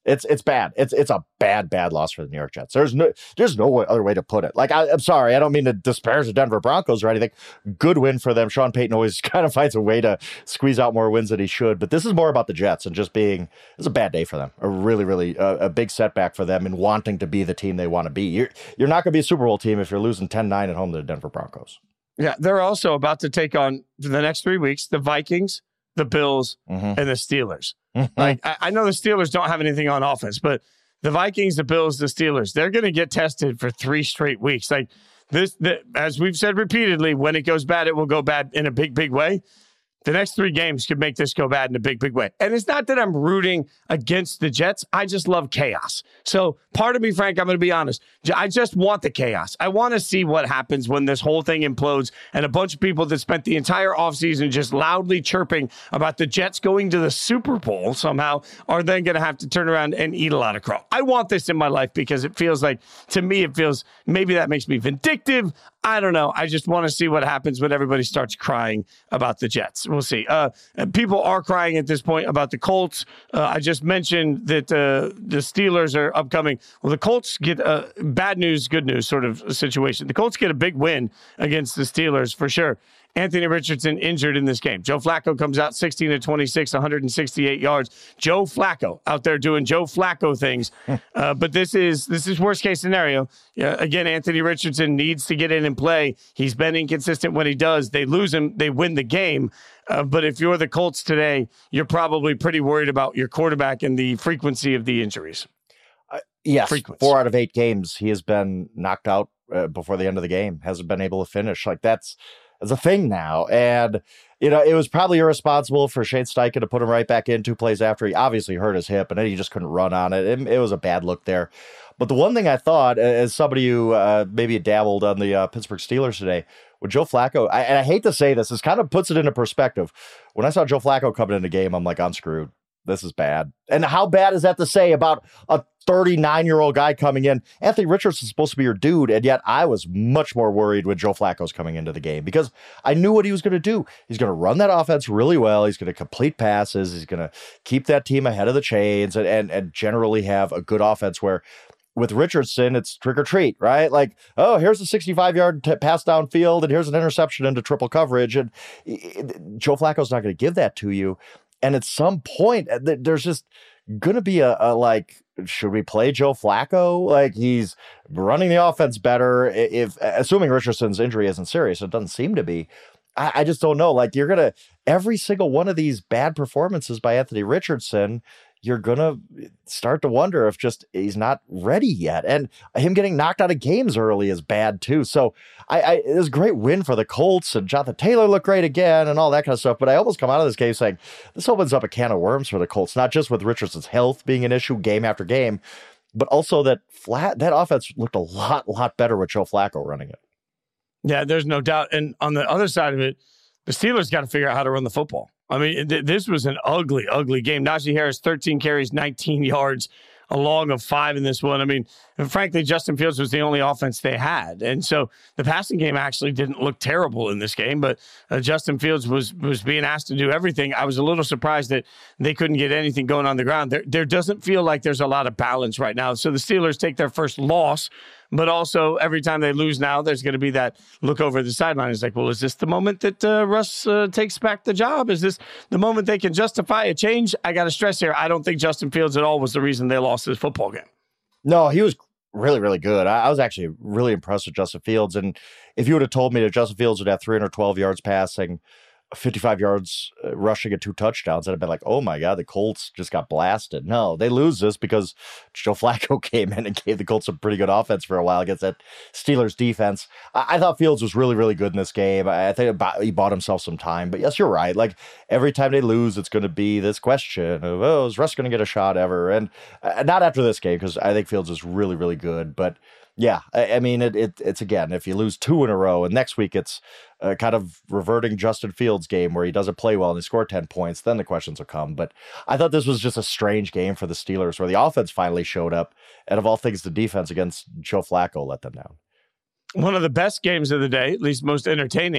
It's it's bad. It's it's a bad, bad loss for the New York Jets. There's no there's no other way to put it. Like, I, I'm sorry, I don't mean to disparage the Denver Broncos or anything. Good win for them. Sean Payton always kind of finds a way to squeeze out more wins than he should. But this is more about the Jets and just being, it's a bad day for them. A really, really uh, a big setback for them in wanting to be the team they want to be. You're, you're not going to be a Super Bowl team if you're losing ten nine at home to the Denver Broncos. Yeah, they're also about to take on, for the next three weeks, the Vikings, the Bills, mm-hmm. and the Steelers. Like, I, I know the Steelers don't have anything on offense, but the Vikings, the Bills, the Steelers, they're going to get tested for three straight weeks. Like this, the, as we've said repeatedly, when it goes bad, it will go bad in a big, big way. The next three games could make this go bad in a big, big way. And it's not that I'm rooting against the Jets. I just love chaos. So part of me, Frank, I'm going to be honest. I just want the chaos. I want to see what happens when this whole thing implodes and a bunch of people that spent the entire offseason just loudly chirping about the Jets going to the Super Bowl somehow are then going to have to turn around and eat a lot of crow. I want this in my life because it feels like, to me, it feels, maybe that makes me vindictive. I don't know. I just want to see what happens when everybody starts crying about the Jets. We'll see. Uh, people are crying at this point about the Colts. Uh, I just mentioned that uh, the Steelers are upcoming. Well, the Colts get a bad news, good news sort of situation. The Colts get a big win against the Steelers for sure. Anthony Richardson injured in this game. Joe Flacco comes out sixteen to twenty-six, one hundred sixty-eight yards. Joe Flacco out there doing Joe Flacco things. Uh, but this is this is worst case scenario. Uh, again, Anthony Richardson needs to get in and play. He's been inconsistent when he does. They lose him. They win the game. Uh, but if you're the Colts today, you're probably pretty worried about your quarterback and the frequency of the injuries. Uh, yes, Frequency. Four out of eight games, he has been knocked out uh, before the end of the game. Hasn't been able to finish. Like, that's It's a thing now. And, you know, it was probably irresponsible for Shane Steichen to put him right back in two plays after he obviously hurt his hip and then he just couldn't run on it. It, it was a bad look there. But the one thing I thought, as somebody who uh, maybe dabbled on the uh, Pittsburgh Steelers today, with Joe Flacco, I, and I hate to say this, this kind of puts it into perspective. When I saw Joe Flacco coming in the game, I'm like, I'm screwed. This is bad. And how bad is that to say about a thirty-nine-year-old guy coming in? Anthony Richardson's supposed to be your dude, and yet I was much more worried when Joe Flacco's coming into the game because I knew what he was going to do. He's going to run that offense really well. He's going to complete passes. He's going to keep that team ahead of the chains and, and, and generally have a good offense where with Richardson, it's trick or treat, right? Like, oh, here's a sixty-five-yard t- pass downfield, and here's an interception into triple coverage. And it, Joe Flacco's not going to give that to you. And at some point, there's just going to be a, a like, should we play Joe Flacco? Like, he's running the offense better. If assuming Richardson's injury isn't serious, it doesn't seem to be. I, I just don't know. Like, you're going to, every single one of these bad performances by Anthony Richardson, you're going to start to wonder if just he's not ready yet. And him getting knocked out of games early is bad too. So I, I it was a great win for the Colts and Jonathan Taylor looked great again and all that kind of stuff. But I almost come out of this game saying this opens up a can of worms for the Colts, not just with Richardson's health being an issue game after game, but also that flat, that offense looked a lot, lot better with Joe Flacco running it. Yeah, there's no doubt. And on the other side of it, the Steelers got to figure out how to run the football. I mean, th- this was an ugly, ugly game. Najee Harris, thirteen carries, nineteen yards, a long of five in this one. I mean, and frankly, Justin Fields was the only offense they had. And so the passing game actually didn't look terrible in this game, but uh, Justin Fields was was being asked to do everything. I was a little surprised that they couldn't get anything going on the ground. There, there doesn't feel like there's a lot of balance right now. So the Steelers take their first loss, but also every time they lose now, there's going to be that look over the sideline. It's like, well, is this the moment that uh, Russ uh, takes back the job? Is this the moment they can justify a change? I got to stress here, I don't think Justin Fields at all was the reason they lost this football game. No, he was really, really good. I, I was actually really impressed with Justin Fields. And if you would have told me that Justin Fields would have three hundred twelve yards passing, fifty-five yards uh, rushing and two touchdowns, I'd have been like, oh my God, the Colts just got blasted. No, they lose this because Joe Flacco came in and gave the Colts a pretty good offense for a while against that Steelers defense. I, I thought Fields was really, really good in this game. I, I think about, he bought himself some time. But yes, you're right. Like, every time they lose, it's going to be this question of, oh, is Russ going to get a shot ever? And uh, not after this game, because I think Fields is really, really good. But yeah, I, I mean, it, it it's again, if you lose two in a row and next week it's uh, kind of reverting Justin Fields game where he doesn't play well and he scored ten points, then the questions will come. But I thought this was just a strange game for the Steelers where the offense finally showed up. And of all things, the defense against Joe Flacco let them down. One of the best games of the day, at least most entertaining,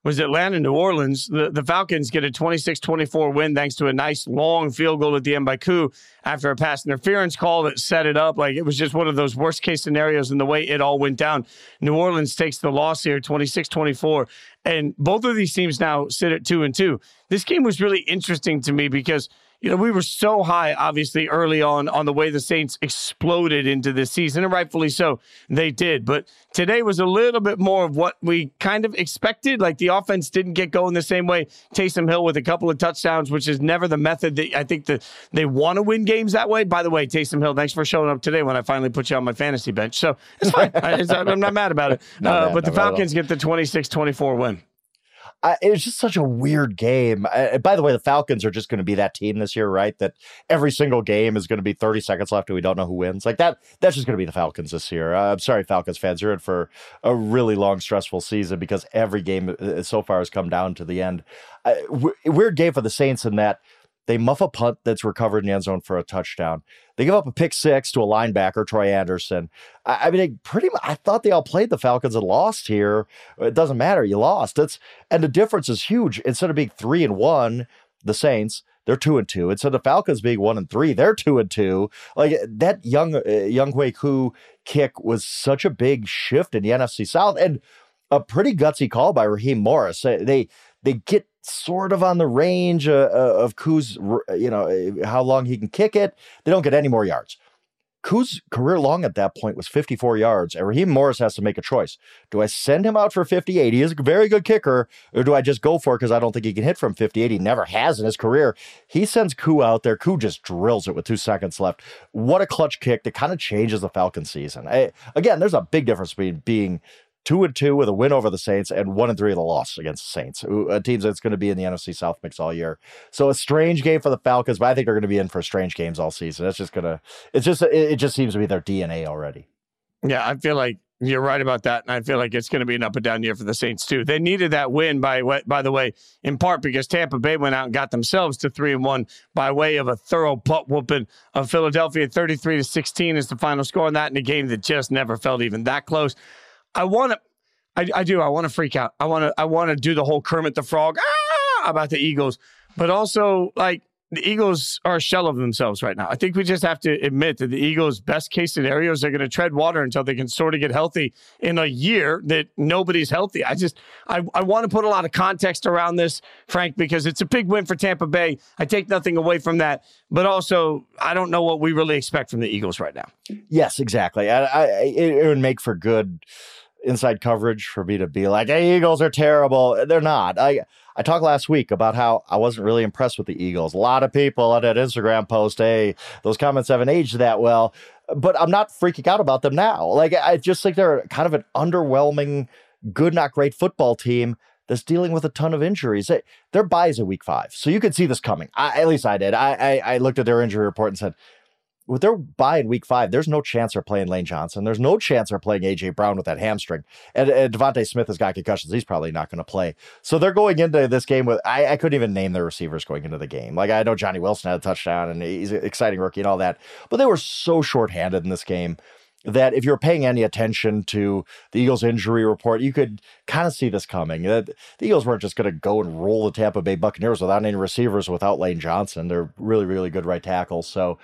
was Atlanta, New Orleans. The, the Falcons get a twenty-six twenty-four win thanks to a nice long field goal at the end by Koo after a pass interference call that set it up. Like, it was just one of those worst case scenarios in the way it all went down. New Orleans takes the loss here, twenty-six twenty-four. And both of these teams now sit at two and two. This game was really interesting to me because, you know, we were so high, obviously, early on on the way the Saints exploded into this season, and rightfully so, they did. But today was a little bit more of what we kind of expected. Like, the offense didn't get going the same way. Taysom Hill with a couple of touchdowns, which is never the method that I think that they want to win games that way. By the way, Taysom Hill, thanks for showing up today when I finally put you on my fantasy bench. So it's fine. I, it's, I'm not mad about it. Uh, bad, but the Falcons get the twenty-six twenty-four win. Uh, it was just such a weird game. Uh, by the way, the Falcons are just going to be that team this year, right? That every single game is going to be thirty seconds left and we don't know who wins. Like that, that's just going to be the Falcons this year. Uh, I'm sorry, Falcons fans, you're in for a really long, stressful season because every game uh, so far has come down to the end. Uh, w- weird game for the Saints in that they muff a punt that's recovered in the end zone for a touchdown. They give up a pick six to a linebacker, Troy Anderson. I, I mean, they pretty much, I thought they all played the Falcons and lost here. It doesn't matter. You lost. It's, and the difference is huge. Instead of being three and one, the Saints, they're two and two. Instead of the Falcons being one and three, they're two and two. Like that young, uh, Younghoe Koo kick was such a big shift in the N F C South and a pretty gutsy call by Raheem Morris. They, they get sort of on the range uh, of Koo's, you know, how long he can kick it. They don't get any more yards. Koo's career long at that point was fifty-four yards, and Raheem Morris has to make a choice. Do I send him out for fifty-eight? He is a very good kicker, or do I just go for it because I don't think he can hit from fifty-eight? He never has in his career. He sends Koo out there. Koo just drills it with two seconds left. What a clutch kick that kind of changes the Falcons season. I, again, there's a big difference between being Two and two with a win over the Saints and one and three with a loss against the Saints, a team that's going to be in the N F C South mix all year. So a strange game for the Falcons, but I think they're going to be in for strange games all season. It's just going to, it's just, it just seems to be their D N A already. Yeah, I feel like you're right about that, and I feel like it's going to be an up and down year for the Saints too. They needed that win by by the way, in part because Tampa Bay went out and got themselves to three and one by way of a thorough butt whooping of Philadelphia. thirty-three to sixteen is the final score in that in a game that just never felt even that close. I want to, I, I do. I want to freak out. I want to, I want to do the whole Kermit the Frog ah, about the Eagles, but also like the Eagles are a shell of themselves right now. I think we just have to admit that the Eagles' best case scenarios are going to tread water until they can sort of get healthy in a year that nobody's healthy. I just, I, I want to put a lot of context around this, Frank, because it's a big win for Tampa Bay. I take nothing away from that, but also I don't know what we really expect from the Eagles right now. Yes, exactly. I, I, it, it would make for good inside coverage for me to be like, hey, Eagles are terrible. They're not. I I talked last week about how I wasn't really impressed with the Eagles. A lot of people on that Instagram post, hey, those comments haven't aged that well, but I'm not freaking out about them now. Like, I just think they're kind of an underwhelming, good, not great football team that's dealing with a ton of injuries. They, their bye is in week five, so you could see this coming. I, at least I did. I, I I looked at their injury report and said, with their bye in week five, there's no chance they're playing Lane Johnson. There's no chance they're playing A J Brown with that hamstring. And, and Devontae Smith has got concussions. He's probably not going to play. So they're going into this game with, I, I couldn't even name their receivers going into the game. Like, I know Johnny Wilson had a touchdown and he's an exciting rookie and all that, but they were so shorthanded in this game that if you're paying any attention to the Eagles injury report, you could kind of see this coming. The Eagles weren't just going to go and roll the Tampa Bay Buccaneers without any receivers, without Lane Johnson. They're really, really good right tackles. So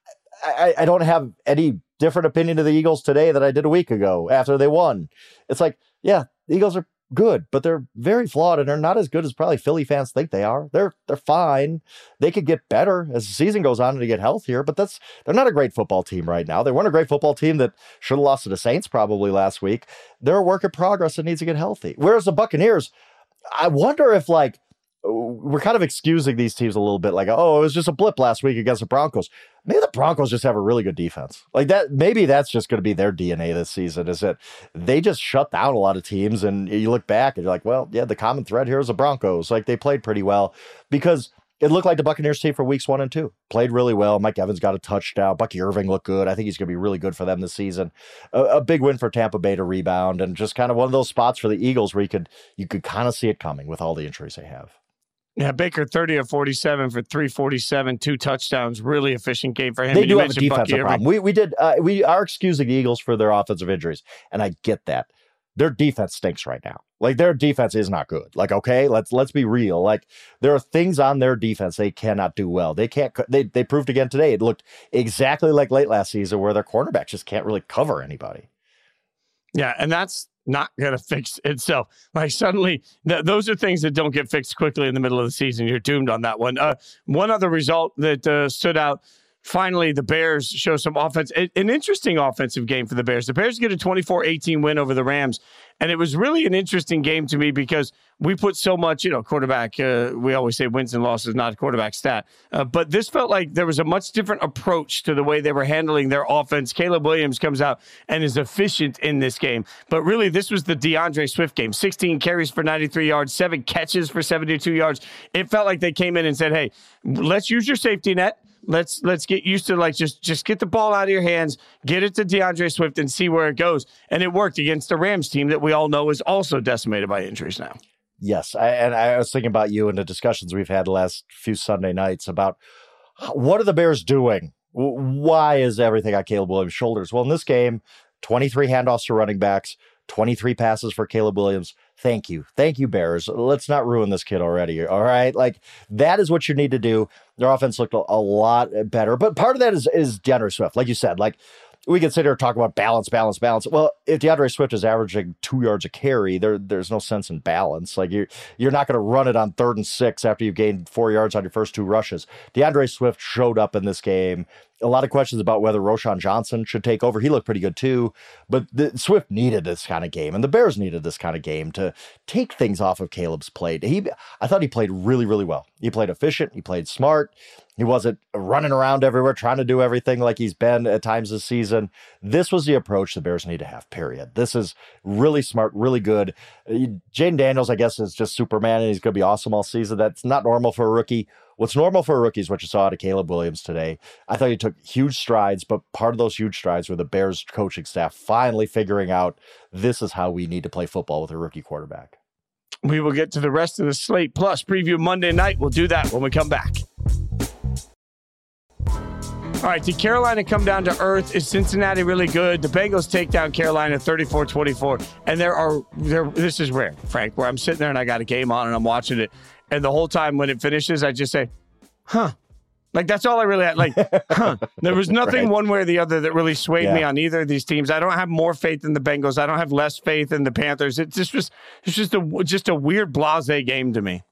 I, I don't have any different opinion of the Eagles today than I did a week ago after they won. It's like, yeah, the Eagles are good, but they're very flawed and they're not as good as probably Philly fans think they are. They're they're fine. They could get better as the season goes on and they get healthier, but that's they're not a great football team right now. They weren't a great football team that should have lost to the Saints probably last week. They're a work in progress that needs to get healthy. Whereas the Buccaneers, I wonder if like we're kind of excusing these teams a little bit like, oh, it was just a blip last week against the Broncos. Maybe the Broncos just have a really good defense. Like that, maybe that's just going to be their D N A this season, is that they just shut down a lot of teams. And you look back and you're like, well, yeah, the common thread here is the Broncos. Like they played pretty well because it looked like the Buccaneers team for weeks one and two. Played really well. Mike Evans got a touchdown. Bucky Irving looked good. I think he's going to be really good for them this season. A, a big win for Tampa Bay to rebound and just kind of one of those spots for the Eagles where you could, you could kind of see it coming with all the injuries they have. Yeah, Baker thirty of forty-seven for three forty-seven, two touchdowns. Really efficient game for him. They and do you have a defensive problem. We we did uh, we are excusing the Eagles for their offensive injuries, and I get that. their defense stinks right now. Like their defense is not good. Like, okay, let's let's be real. Like there are things on their defense they cannot do well. They can't. They they proved again today. It looked exactly like late last season where their cornerbacks just can't really cover anybody. Yeah, and that's not going to fix itself. Like suddenly, th- those are things that don't get fixed quickly in the middle of the season. You're doomed on that one. Uh, one other result that uh, stood out. Finally, the Bears show some offense, an interesting offensive game for the Bears. The Bears get a twenty-four eighteen win over the Rams. And it was really an interesting game to me because we put so much, you know, quarterback, uh, we always say wins and losses, not a quarterback stat. Uh, but this felt like there was a much different approach to the way they were handling their offense. Caleb Williams comes out and is efficient in this game. But really, this was the DeAndre Swift game. sixteen carries for ninety-three yards, seven catches for seventy-two yards. It felt like they came in and said, hey, let's use your safety net. Let's let's get used to like just just get the ball out of your hands, get it to DeAndre Swift and see where it goes. And it worked against the Rams team that we all know is also decimated by injuries now. Yes, I, and I was thinking about you and the discussions we've had the last few Sunday nights about what are the Bears doing? Why is everything on Caleb Williams' shoulders? Well, in this game, twenty-three handoffs to running backs, twenty-three passes for Caleb Williams. Thank you. Thank you, Bears. Let's not ruin this kid already. All right. Like that is what you need to do. Their offense looked a, a lot better, but part of that is, is DeAndre Swift. Like you said, like we can sit here and talk about balance, balance, balance. Well, if DeAndre Swift is averaging two yards a carry, there, there's no sense in balance. Like you're, you're not going to run it on third and six after you've gained four yards on your first two rushes. DeAndre Swift showed up in this game. A lot of questions about whether Roschon Johnson should take over. He looked pretty good too, but the, Swift needed this kind of game, and the Bears needed this kind of game to take things off of Caleb's plate. He, I thought he played really, really well. He played efficient. He played smart. He wasn't running around everywhere trying to do everything like he's been at times this season. This was the approach the Bears need to have, period. This is really smart, really good. Jaden Daniels, I guess, is just Superman, and he's going to be awesome all season. That's not normal for a rookie. What's normal for a rookie is what you saw out of Caleb Williams today. I thought he took huge strides, but part of those huge strides were the Bears coaching staff finally figuring out this is how we need to play football with a rookie quarterback. We will get to the rest of the slate plus preview Monday night. We'll do that when we come back. All right, did Carolina come down to earth? Is Cincinnati really good? The Bengals take down Carolina thirty-four twenty-four. And there are, there. this is rare, Frank, where I'm sitting there and I got a game on and I'm watching it. And the whole time when it finishes, I just say, huh. Like, that's all I really had. Like, huh. There was nothing right. one way or the other that really swayed yeah. me on either of these teams. I don't have more faith in the Bengals. I don't have less faith in the Panthers. It just was it's just a just a weird blasé game to me.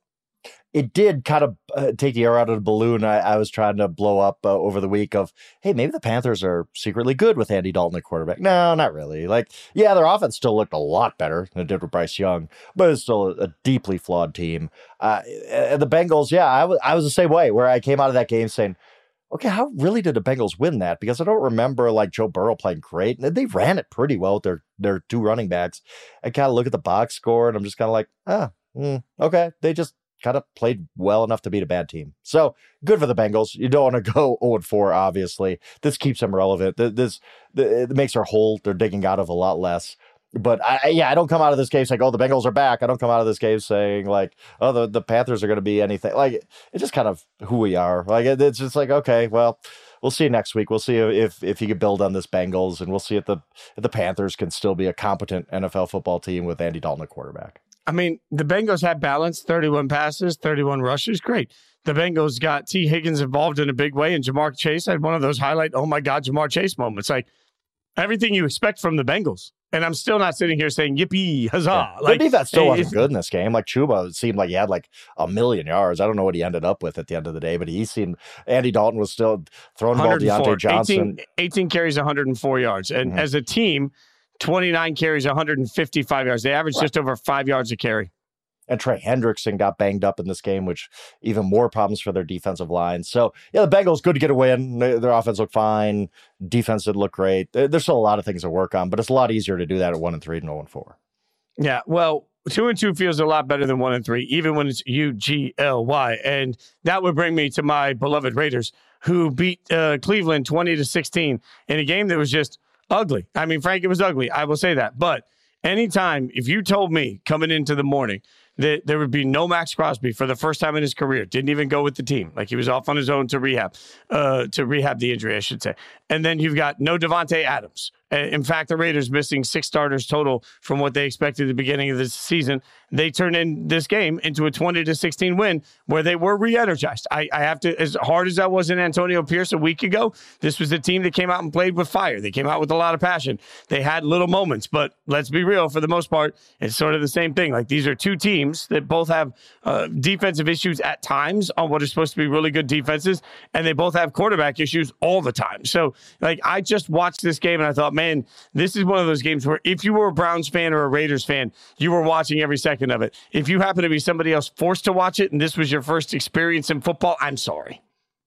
It did kind of uh, take the air out of the balloon I, I was trying to blow up uh, over the week of, hey, maybe the Panthers are secretly good with Andy Dalton at quarterback. No, not really. Like, yeah, their offense still looked a lot better than it did with Bryce Young, but it's still a, a deeply flawed team. Uh, and the Bengals, yeah, I, w- I was the same way, where I came out of that game saying, okay, how really did the Bengals win that? Because I don't remember like Joe Burrow playing great. And they ran it pretty well with their, their two running backs. I kind of look at the box score and I'm just kind of like, ah, mm, okay, they just kind of played well enough to beat a bad team. So good for the Bengals. You don't want to go oh and four, obviously. This keeps them relevant. This, this it makes their hole they're digging out of a lot less. But I, yeah, I don't come out of this game saying, oh, the Bengals are back. I don't come out of this game saying like, oh, the, the Panthers are going to be anything. Like, it's just kind of who we are. Like, it's just like, okay, well, we'll see next week. We'll see if if he can build on this Bengals, and we'll see if the if the Panthers can still be a competent N F L football team with Andy Dalton at quarterback. I mean, the Bengals had balance, thirty-one passes, thirty-one rushes. Great. The Bengals got T. Higgins involved in a big way, and Jamar Chase had one of those highlight, oh, my God, Jamar Chase moments. Like, everything you expect from the Bengals. And I'm still not sitting here saying, yippee, huzzah. Yeah. Like, the defense still wasn't good in this game. Like, Chuba seemed like he had like a million yards. I don't know what he ended up with at the end of the day, but he seemed, Andy Dalton was still throwing the ball to Deontay Johnson. eighteen, eighteen carries, one hundred four yards. And mm-hmm. as a team, twenty-nine carries, one hundred fifty-five yards. They averaged right. just over five yards a carry. And Trey Hendrickson got banged up in this game, which even more problems for their defensive line. So, yeah, the Bengals, good to get a win. Their offense looked fine. Defense did look great. There's still a lot of things to work on, but it's a lot easier to do that at one and three than oh and four. Yeah, well, two and two feels a lot better than one and three, even when it's U G L Y. And that would bring me to my beloved Raiders, who beat uh, Cleveland twenty to sixteen in a game that was just ugly. I mean, Frank, it was ugly. I will say that. But anytime, if you told me coming into the morning that there would be no Max Crosby for the first time in his career, didn't even go with the team, like he was off on his own to rehab, uh, to rehab the injury, I should say. And then you've got no Devontae Adams, In fact, the Raiders missing six starters total from what they expected at the beginning of this season. They turned in this game into a twenty to sixteen win where they were re-energized. I, I have to, as hard as that was in Antonio Pierce a week ago, this was a team that came out and played with fire. They came out with a lot of passion. They had little moments, but let's be real, for the most part, it's sort of the same thing. Like, these are two teams that both have uh, defensive issues at times on what are supposed to be really good defenses, and they both have quarterback issues all the time. So, like, I just watched this game and I thought, man, this is one of those games where if you were a Browns fan or a Raiders fan, you were watching every second of it. If you happen to be somebody else forced to watch it and this was your first experience in football, I'm sorry.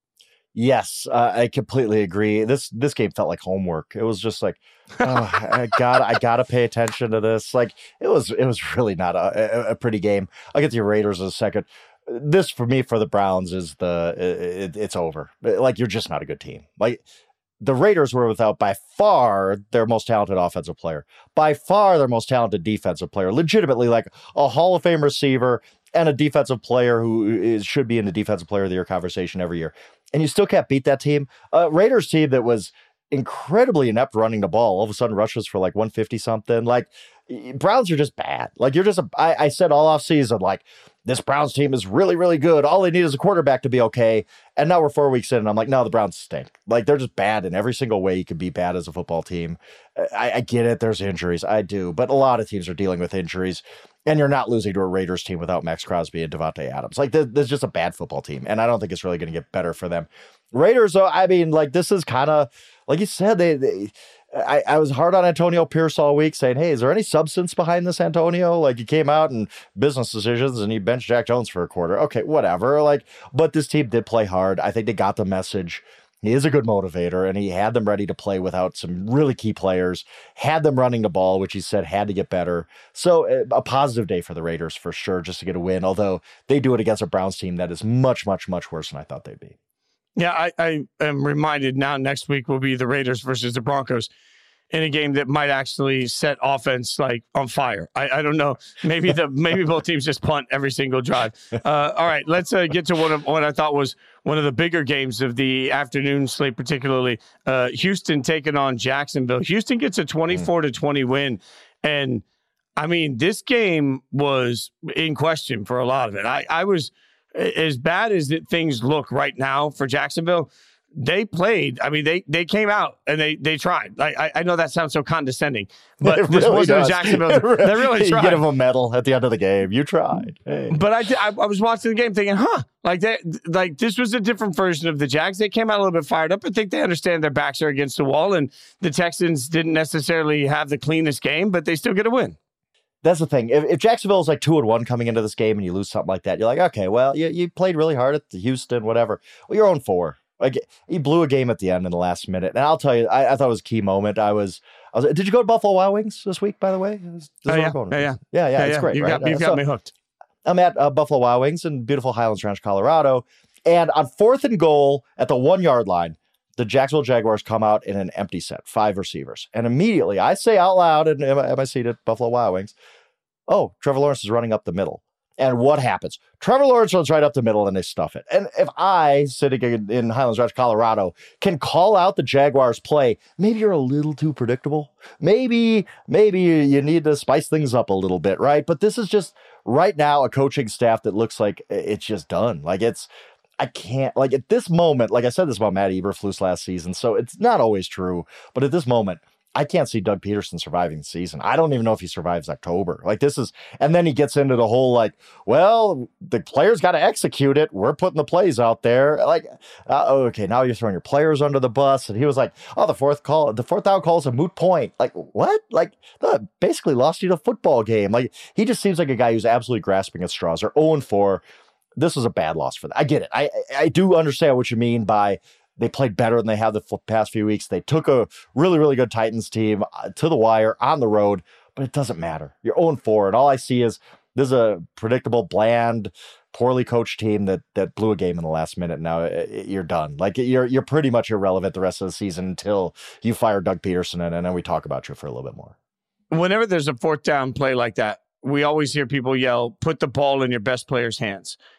Yes, uh, I completely agree. This this game felt like homework. It was just like, oh, I got I got to pay attention to this. Like, it was it was really not a, a pretty game. I'll get to your Raiders in a second. This, for me, for the Browns, is the it, it's over. Like, you're just not a good team. Like, the Raiders were without, by far, their most talented offensive player, by far their most talented defensive player, legitimately like a Hall of Fame receiver and a defensive player who is, should be in the defensive player of the year conversation every year. And you still can't beat that team. Uh, Raiders team that was incredibly inept running the ball, all of a sudden rushes for like one fifty something. Like, Browns are just bad. Like, you're just, a, I, I said all off season, like, this Browns team is really, really good. All they need is a quarterback to be okay. And now we're four weeks in, and I'm like, no, the Browns stink. Like, they're just bad in every single way you could be bad as a football team. I, I get it. There's injuries. I do. But a lot of teams are dealing with injuries, and you're not losing to a Raiders team without Max Crosby and Devontae Adams. Like, there's just a bad football team, and I don't think it's really going to get better for them. Raiders, though, I mean, like, this is kind of, like you said, they, they I, I was hard on Antonio Pierce all week saying, hey, is there any substance behind this, Antonio? Like, he came out and business decisions and he benched Jack Jones for a quarter. Okay, whatever. Like, but this team did play hard. I think they got the message. He is a good motivator, and he had them ready to play without some really key players, had them running the ball, which he said had to get better. So a positive day for the Raiders for sure, just to get a win, although they do it against a Browns team that is much, much, much worse than I thought they'd be. Yeah, I, I am reminded now next week will be the Raiders versus the Broncos in a game that might actually set offense like on fire. I, I don't know. Maybe the maybe both teams just punt every single drive. Uh, all right, let's uh, get to one of what I thought was one of the bigger games of the afternoon slate, particularly uh, Houston taking on Jacksonville. Houston gets a twenty-four to twenty win, and I mean, this game was in question for a lot of it. I, I was. As bad as it, things look right now for Jacksonville, they played. I mean, they they came out and they they tried. I I know that sounds so condescending, but it this really wasn't does. a Jacksonville. They really tried. You get them a medal at the end of the game. You tried. Hey. But I, I I was watching the game thinking, huh, like that, like this was a different version of the Jags. They came out a little bit fired up. I think they understand their backs are against the wall, and the Texans didn't necessarily have the cleanest game, but they still get a win. That's the thing. If, if Jacksonville is like two and one coming into this game and you lose something like that, you're like, okay, well, you, you played really hard at the Houston, whatever. Well, you're oh and four. Like, you blew a game at the end in the last minute. And I'll tell you, I, I thought it was a key moment. I was, I was. Did you go to Buffalo Wild Wings this week, by the way? This oh, yeah. Yeah, yeah. yeah. Yeah, yeah, yeah. It's great. You right? got, you've uh, got so, me hooked. I'm at uh, Buffalo Wild Wings in beautiful Highlands Ranch, Colorado. And on fourth and goal at the one yard line, the Jacksonville Jaguars come out in an empty set, five receivers. And immediately I say out loud, and am I, am I seated at Buffalo Wild Wings? Oh, Trevor Lawrence is running up the middle. And what happens? Trevor Lawrence runs right up the middle and they stuff it. And if I, sitting in, in Highlands Ranch, Colorado, can call out the Jaguars play, maybe you're a little too predictable. Maybe, maybe you need to spice things up a little bit, right? But this is just right now a coaching staff that looks like it's just done. Like it's, I can't, like at this moment, like I said this about Matt Eberflus last season, so it's not always true. But at this moment, I can't see Doug Peterson surviving the season. I don't even know if he survives October. Like this is, and then he gets into the whole like, well, the players got to execute it. We're putting the plays out there. Like, uh, okay, now you're throwing your players under the bus. And he was like, oh, the fourth call, the fourth down call is a moot point. Like what? Like that basically lost you the football game. Like he just seems like a guy who's absolutely grasping at straws. They're oh and four. This was a bad loss for them. I get it. I I do understand what you mean by they played better than they have the past few weeks. They took a really, really good Titans team to the wire on the road, but it doesn't matter. You're oh and four, and all I see is this is a predictable, bland, poorly coached team that that blew a game in the last minute. Now you're done. Like you're you're pretty much irrelevant the rest of the season until you fire Doug Peterson, and, and then we talk about you for a little bit more. Whenever there's a fourth down play like that, we always hear people yell, put the ball in your best player's hands.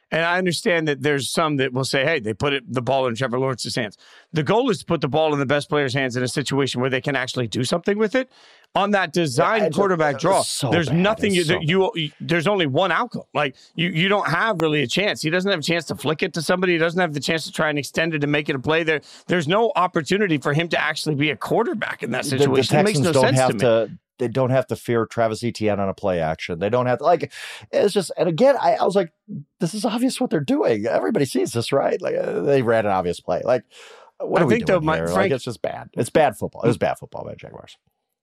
And I understand that there's some that will say, hey, they put it, the ball in Trevor Lawrence's hands. The goal is to put the ball in the best player's hands in a situation where they can actually do something with it. On that design yeah, quarterback draw, so there's bad. nothing you, so you, you, there's only one outcome. Like you, you don't have really a chance. He doesn't have a chance to flick it to somebody. He doesn't have the chance to try and extend it and make it a play there. There's no opportunity for him to actually be a quarterback in that situation. The, the it makes no don't sense have to me. To, they don't have to fear Travis Etienne on a play action. They don't have to like, it's just, and again, I, I was like, this is obvious what they're doing. Everybody sees this, right? Like uh, they ran an obvious play. Like, what are I we think doing though, my, here? Frank, like, it's just bad. It's bad football. It was bad football by the Jaguars.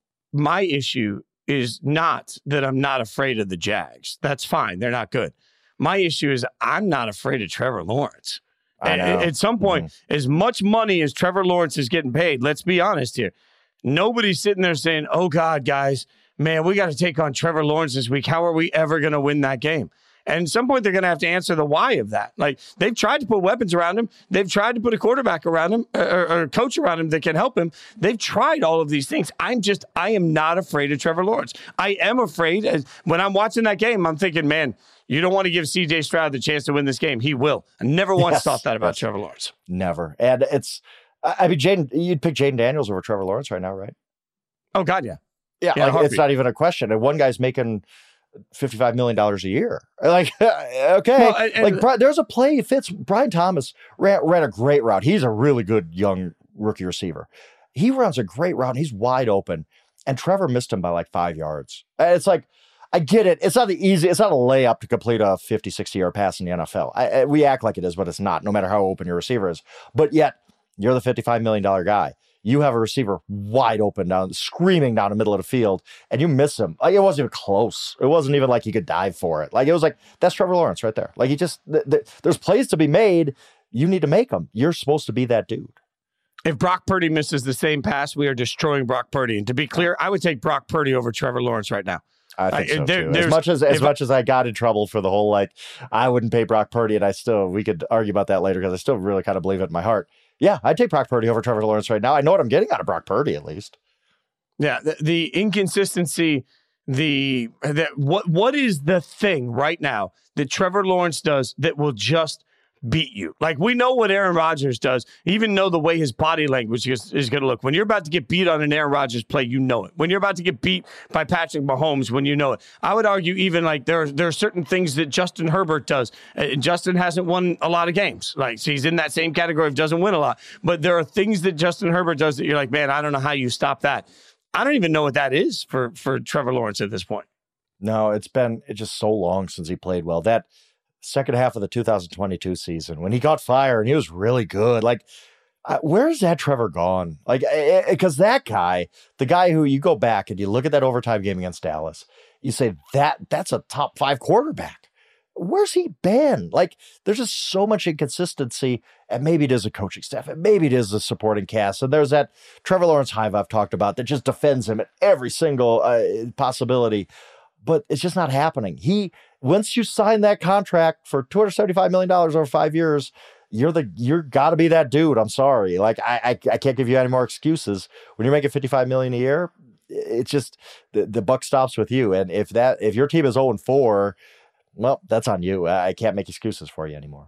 My issue is not that I'm not afraid of the Jags. That's fine. They're not good. My issue is I'm not afraid of Trevor Lawrence. I know. At, at some point, mm-hmm. as much money as Trevor Lawrence is getting paid, let's be honest here. Nobody's sitting there saying, oh, God, guys, man, we got to take on Trevor Lawrence this week. How are we ever going to win that game? And at some point, they're going to have to answer the why of that. Like, they've tried to put weapons around him. They've tried to put a quarterback around him or, or a coach around him that can help him. They've tried all of these things. I'm just, I am not afraid of Trevor Lawrence. I am afraid, as, when I'm watching that game, I'm thinking, man, you don't want to give C J Stroud the chance to win this game. He will. I never once yes, thought that about yes. Trevor Lawrence. Never. And it's, I mean, Jaden, you'd pick Jaden Daniels over Trevor Lawrence right now, right? Oh, God, yeah. Yeah, yeah like, it's not even a question. And one guy's making fifty-five million dollars a year. Like, okay. Well, and, like, there's a play. Fitz, Brian Thomas ran, ran a great route. He's a really good young rookie receiver. He runs a great route. And he's wide open. And Trevor missed him by like five yards. It's like, I get it. It's not the easy. It's not a layup to complete a fifty, sixty yard pass in the N F L. I, I, we act like it is, but it's not, no matter how open your receiver is. But yet, you're the fifty-five million dollars guy. You have a receiver wide open down, screaming down the middle of the field, and you miss him. Like, it wasn't even close. It wasn't even like he could dive for it. Like, it was like, that's Trevor Lawrence right there. Like, he just, th- th- there's plays to be made. You need to make them. You're supposed to be that dude. If Brock Purdy misses the same pass, we are destroying Brock Purdy. And to be clear, I would take Brock Purdy over Trevor Lawrence right now. I think I, so there, too. As much as as much as I got in trouble for the whole, like, I wouldn't pay Brock Purdy, and I still, we could argue about that later because I still really kind of believe it in my heart. Yeah, I'd take Brock Purdy over Trevor Lawrence right now. I know what I'm getting out of Brock Purdy, at least. Yeah, the, the inconsistency, the, the what what is the thing right now that Trevor Lawrence does that will just beat you? Like, we know what Aaron Rodgers does, even know the way his body language is, is going to look. When you're about to get beat on an Aaron Rodgers play, you know it. When you're about to get beat by Patrick Mahomes, when you know it. I would argue even like there, there are certain things that Justin Herbert does. Uh, Justin hasn't won a lot of games. Like, so he's in that same category of doesn't win a lot. But there are things that Justin Herbert does that you're like, man, I don't know how you stop that. I don't even know what that is for, for Trevor Lawrence at this point. No, it's been it's just so long since he played well. That second half of the two thousand twenty-two season when he got fire and he was really good. Like, uh, where's that Trevor gone? Like, because that guy, the guy who you go back and you look at that overtime game against Dallas, you say that that's a top five quarterback. Where's he been? Like, there's just so much inconsistency, and maybe it is a coaching staff, and maybe it is a supporting cast. And there's that Trevor Lawrence hive I've talked about that just defends him at every single uh, possibility, but it's just not happening. He, once you sign that contract for two hundred seventy-five million dollars over five years, you're the, you're gotta be that dude. I'm sorry. Like, I, I, I can't give you any more excuses. When you're making fifty-five million dollars a year, it's just, the, the buck stops with you. And if that, if your team is oh and four, well, that's on you. I can't make excuses for you anymore.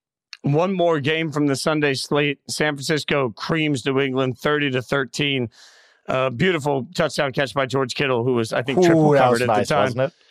One more game from the Sunday slate. San Francisco creams New England thirty to thirteen. Uh, beautiful touchdown catch by George Kittle, who was, I think, triple Ooh, covered at nice, the time. Wasn't it?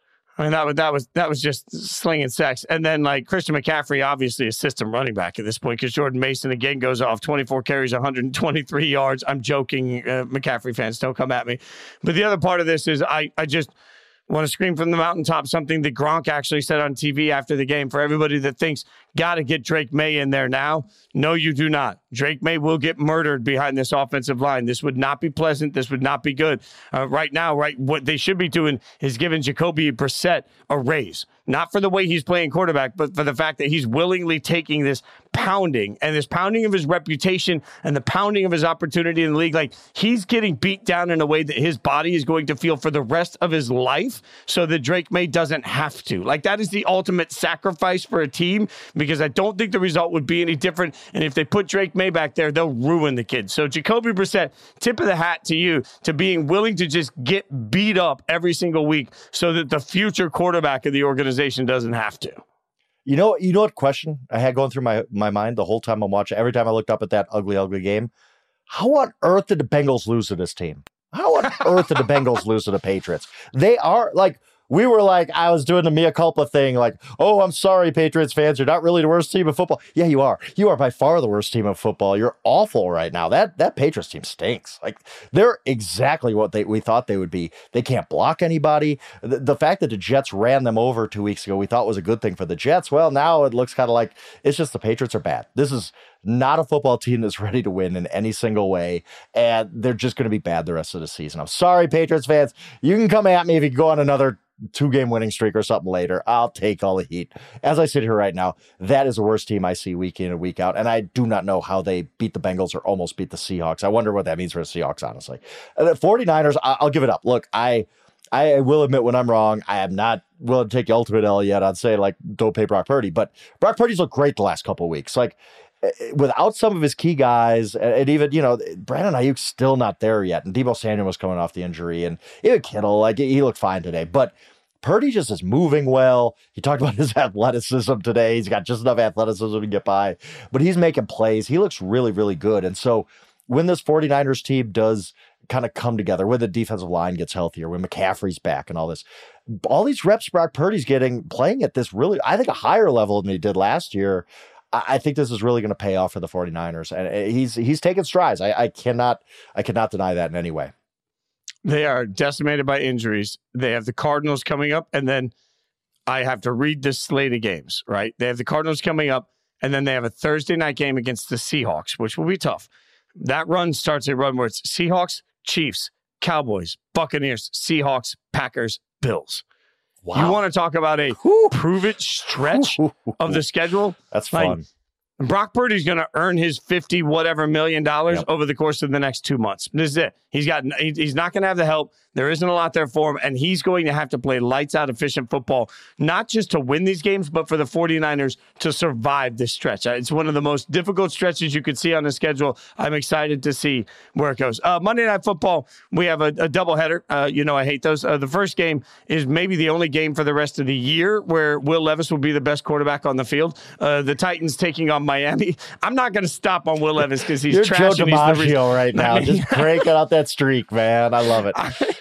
I mean, that was, that was, that was just slinging sex. And then, like, Christian McCaffrey, obviously a system running back at this point, because Jordan Mason again goes off twenty-four carries, one hundred twenty-three yards. I'm joking. Uh, McCaffrey fans, don't come at me. But the other part of this is I, I just want to scream from the mountaintop something that Gronk actually said on T V after the game for everybody that thinks, got to get Drake May in there now. No, you do not. Drake May will get murdered behind this offensive line. This would not be pleasant. This would not be good. Uh, right now, right, what they should be doing is giving Jacoby Brissett a raise. Not for the way he's playing quarterback, but for the fact that he's willingly taking this pounding and this pounding of his reputation and the pounding of his opportunity in the league. Like, he's getting beat down in a way that his body is going to feel for the rest of his life so that Drake May doesn't have to. Like, that is the ultimate sacrifice for a team, because I don't think the result would be any different. And if they put Drake May back there, they'll ruin the kid. So Jacoby Brissett, tip of the hat to you to being willing to just get beat up every single week so that the future quarterback of the organization doesn't have to. You know, you know what question I had going through my, my mind the whole time I'm watching, every time I looked up at that ugly, ugly game? How on earth did the Bengals lose to this team? How on earth did the Bengals lose to the Patriots? They are like, we were like, I was doing the mea culpa thing, like, oh, I'm sorry, Patriots fans, you're not really the worst team of football. Yeah, you are. You are by far the worst team of football. You're awful right now. That that Patriots team stinks. Like, they're exactly what they we thought they would be. They can't block anybody. The, the fact that the Jets ran them over two weeks ago, we thought was a good thing for the Jets. Well, now it looks kind of like it's just the Patriots are bad. This is not a football team that's ready to win in any single way, and they're just going to be bad the rest of the season. I'm sorry, Patriots fans. You can come at me if you go on another two-game winning streak or something later. I'll take all the heat. As I sit here right now, that is the worst team I see week in and week out, and I do not know how they beat the Bengals or almost beat the Seahawks. I wonder what that means for the Seahawks, honestly. And the 49ers, I'll give it up. Look, I I will admit when I'm wrong. I am not willing to take the ultimate L yet. I'd say, like, don't pay Brock Purdy, but Brock Purdy's looked great the last couple of weeks. Like, without some of his key guys, and even, you know, Brandon Ayuk's still not there yet, and Deebo Samuel was coming off the injury, and even Kittle, like, he looked fine today, but Purdy just is moving well. He talked about his athleticism today. He's got just enough athleticism to get by, but he's making plays. He looks really, really good. And so when this 49ers team does kind of come together, when the defensive line gets healthier, when McCaffrey's back and all this, all these reps Brock Purdy's getting, playing at this really, I think, a higher level than he did last year. I think this is really going to pay off for the 49ers. And he's he's taking strides. I, I cannot I cannot deny that in any way. They are decimated by injuries. They have the Cardinals coming up, and then I have to read this slate of games, right? They have the Cardinals coming up, and then they have a Thursday night game against the Seahawks, which will be tough. That run starts a run where it's Seahawks, Chiefs, Cowboys, Buccaneers, Seahawks, Packers, Bills. Wow. You want to talk about a prove-it stretch of the schedule? That's like, fun. Brock Purdy's going to earn his fifty whatever million dollars Yep. over the course of the next two months. This is it. He's got. He's not going to have the help. There isn't a lot there for him, and he's going to have to play lights out, efficient football, not just to win these games, but for the 49ers to survive this stretch. It's one of the most difficult stretches you could see on the schedule. I'm excited to see where it goes. Uh, Monday Night Football, we have a, a doubleheader. Uh, you know, I hate those. Uh, the first game is maybe the only game for the rest of the year where Will Levis will be the best quarterback on the field. Uh, the Titans taking on Miami. I'm not going to stop on Will Levis because he's You're trash. Joe DiMaggio right now. Just cranking out that streak, man. I love it.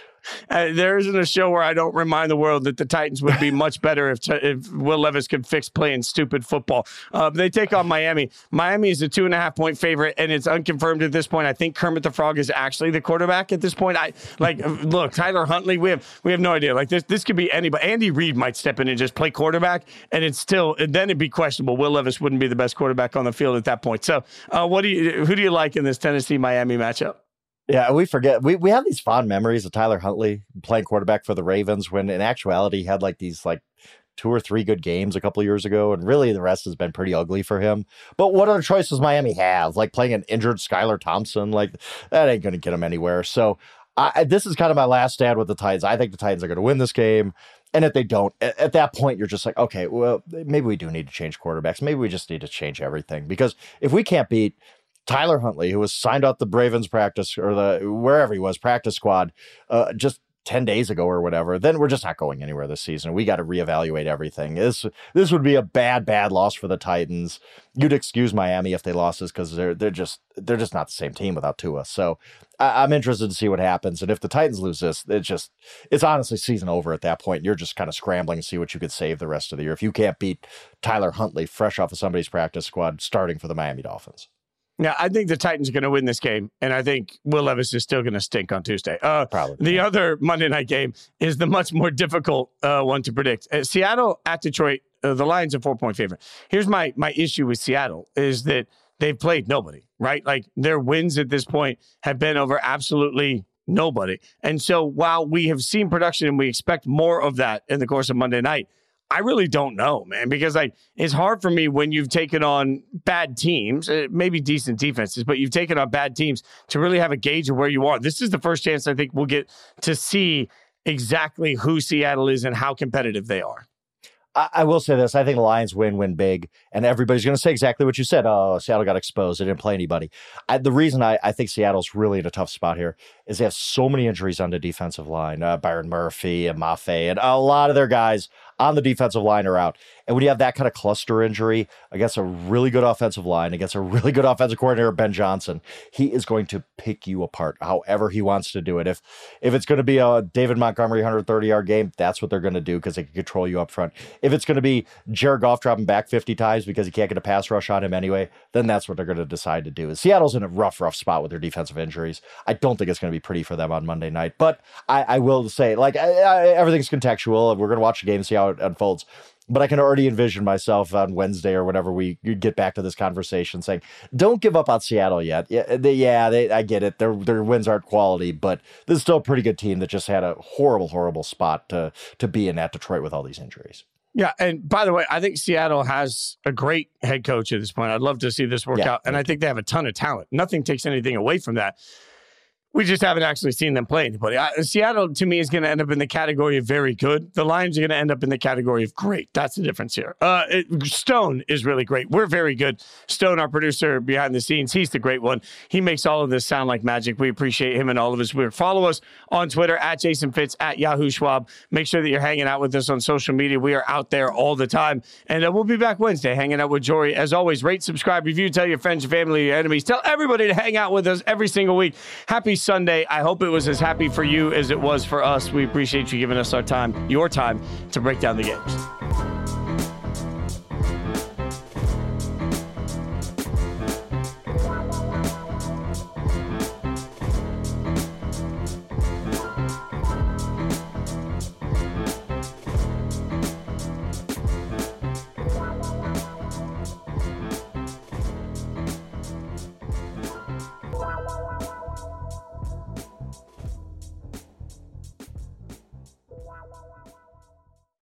Uh, there isn't a show where I don't remind the world that the Titans would be much better if if Will Levis could fix playing stupid football. Uh, they take on Miami. Miami is a two and a half point favorite, and it's unconfirmed at this point. I think Kermit the Frog is actually the quarterback at this point. I like look Tyler Huntley. We have we have no idea. Like this this could be anybody. Andy Reid might step in and just play quarterback, and it's still and then it'd be questionable. Will Levis wouldn't be the best quarterback on the field at that point. So, uh, what do you who do you like in this Tennessee Miami matchup? Yeah, we forget. We we have these fond memories of Tyler Huntley playing quarterback for the Ravens when in actuality he had like these like two or three good games a couple of years ago, and really the rest has been pretty ugly for him. But what other choice does Miami have? Like playing an injured Skylar Thompson? Like that ain't going to get him anywhere. So I, this is kind of my last stand with the Titans. I think the Titans are going to win this game. And if they don't, at, at that point, you're just like, okay, well, maybe we do need to change quarterbacks. Maybe we just need to change everything. Because if we can't beat Tyler Huntley, who was signed out the Ravens practice or the wherever he was practice squad uh, just ten days ago or whatever, then we're just not going anywhere this season. We got to reevaluate everything. This this would be a bad, bad loss for the Titans. You'd excuse Miami if they lost this because they're they're just they're just not the same team without Tua. So I, I'm interested to see what happens. And if the Titans lose this, it's just it's honestly season over at that point. You're just kind of scrambling to see what you could save the rest of the year if you can't beat Tyler Huntley fresh off of somebody's practice squad starting for the Miami Dolphins. Yeah, I think the Titans are going to win this game, and I think Will Levis is still going to stink on Tuesday. Uh, Probably. The other Monday night game is the much more difficult uh, one to predict. Uh, Seattle at Detroit, uh, the Lions are four-point favorite. Here's my my issue with Seattle is that they've played nobody, right? Like their wins at this point have been over absolutely nobody. And so while we have seen production and we expect more of that in the course of Monday night, I really don't know, man, because like it's hard for me when you've taken on bad teams, uh, maybe decent defenses, but you've taken on bad teams to really have a gauge of where you are. This is the first chance I think we'll get to see exactly who Seattle is and how competitive they are. I, I will say this. I think the Lions win, win big, and everybody's going to say exactly what you said. Oh, Seattle got exposed. They didn't play anybody. I, the reason I, I think Seattle's really in a tough spot here is they have so many injuries on the defensive line. Uh, Byron Murphy and Mafe and a lot of their guys on the defensive line are out. And when you have that kind of cluster injury against a really good offensive line, against a really good offensive coordinator, Ben Johnson, he is going to pick you apart however he wants to do it. If if it's going to be a David Montgomery one hundred thirty-yard game, that's what they're going to do because they can control you up front. If it's going to be Jared Goff dropping back fifty times because he can't get a pass rush on him anyway, then that's what they're going to decide to do. Seattle's in a rough, rough spot with their defensive injuries. I don't think it's going to be pretty for them on Monday night, but I, I will say, like, I, I, everything's contextual. We're going to watch the game and see how it unfolds. But I can already envision myself on Wednesday or whenever we get back to this conversation saying, don't give up on Seattle yet. Yeah, they, yeah they, I get it. Their their wins aren't quality, but this is still a pretty good team that just had a horrible, horrible spot to, to be in at Detroit with all these injuries. Yeah, and by the way, I think Seattle has a great head coach at this point. I'd love to see this work Yeah, out, and I think they have a ton of talent. Nothing takes anything away from that. We just haven't actually seen them play anybody. I, Seattle, to me, is going to end up in the category of very good. The Lions are going to end up in the category of great. That's the difference here. Uh, it, Stone is really great. We're very good. Stone, our producer behind the scenes, he's the great one. He makes all of this sound like magic. We appreciate him and all of his work. Follow us on Twitter, at Jason Fitz, at Yahoo Schwab. Make sure that you're hanging out with us on social media. We are out there all the time. And uh, we'll be back Wednesday hanging out with Jory. As always, rate, subscribe, review, tell your friends, your family, your enemies. Tell everybody to hang out with us every single week. Happy Sunday. I hope it was as happy for you as it was for us. We appreciate you giving us our time, your time, to break down the games.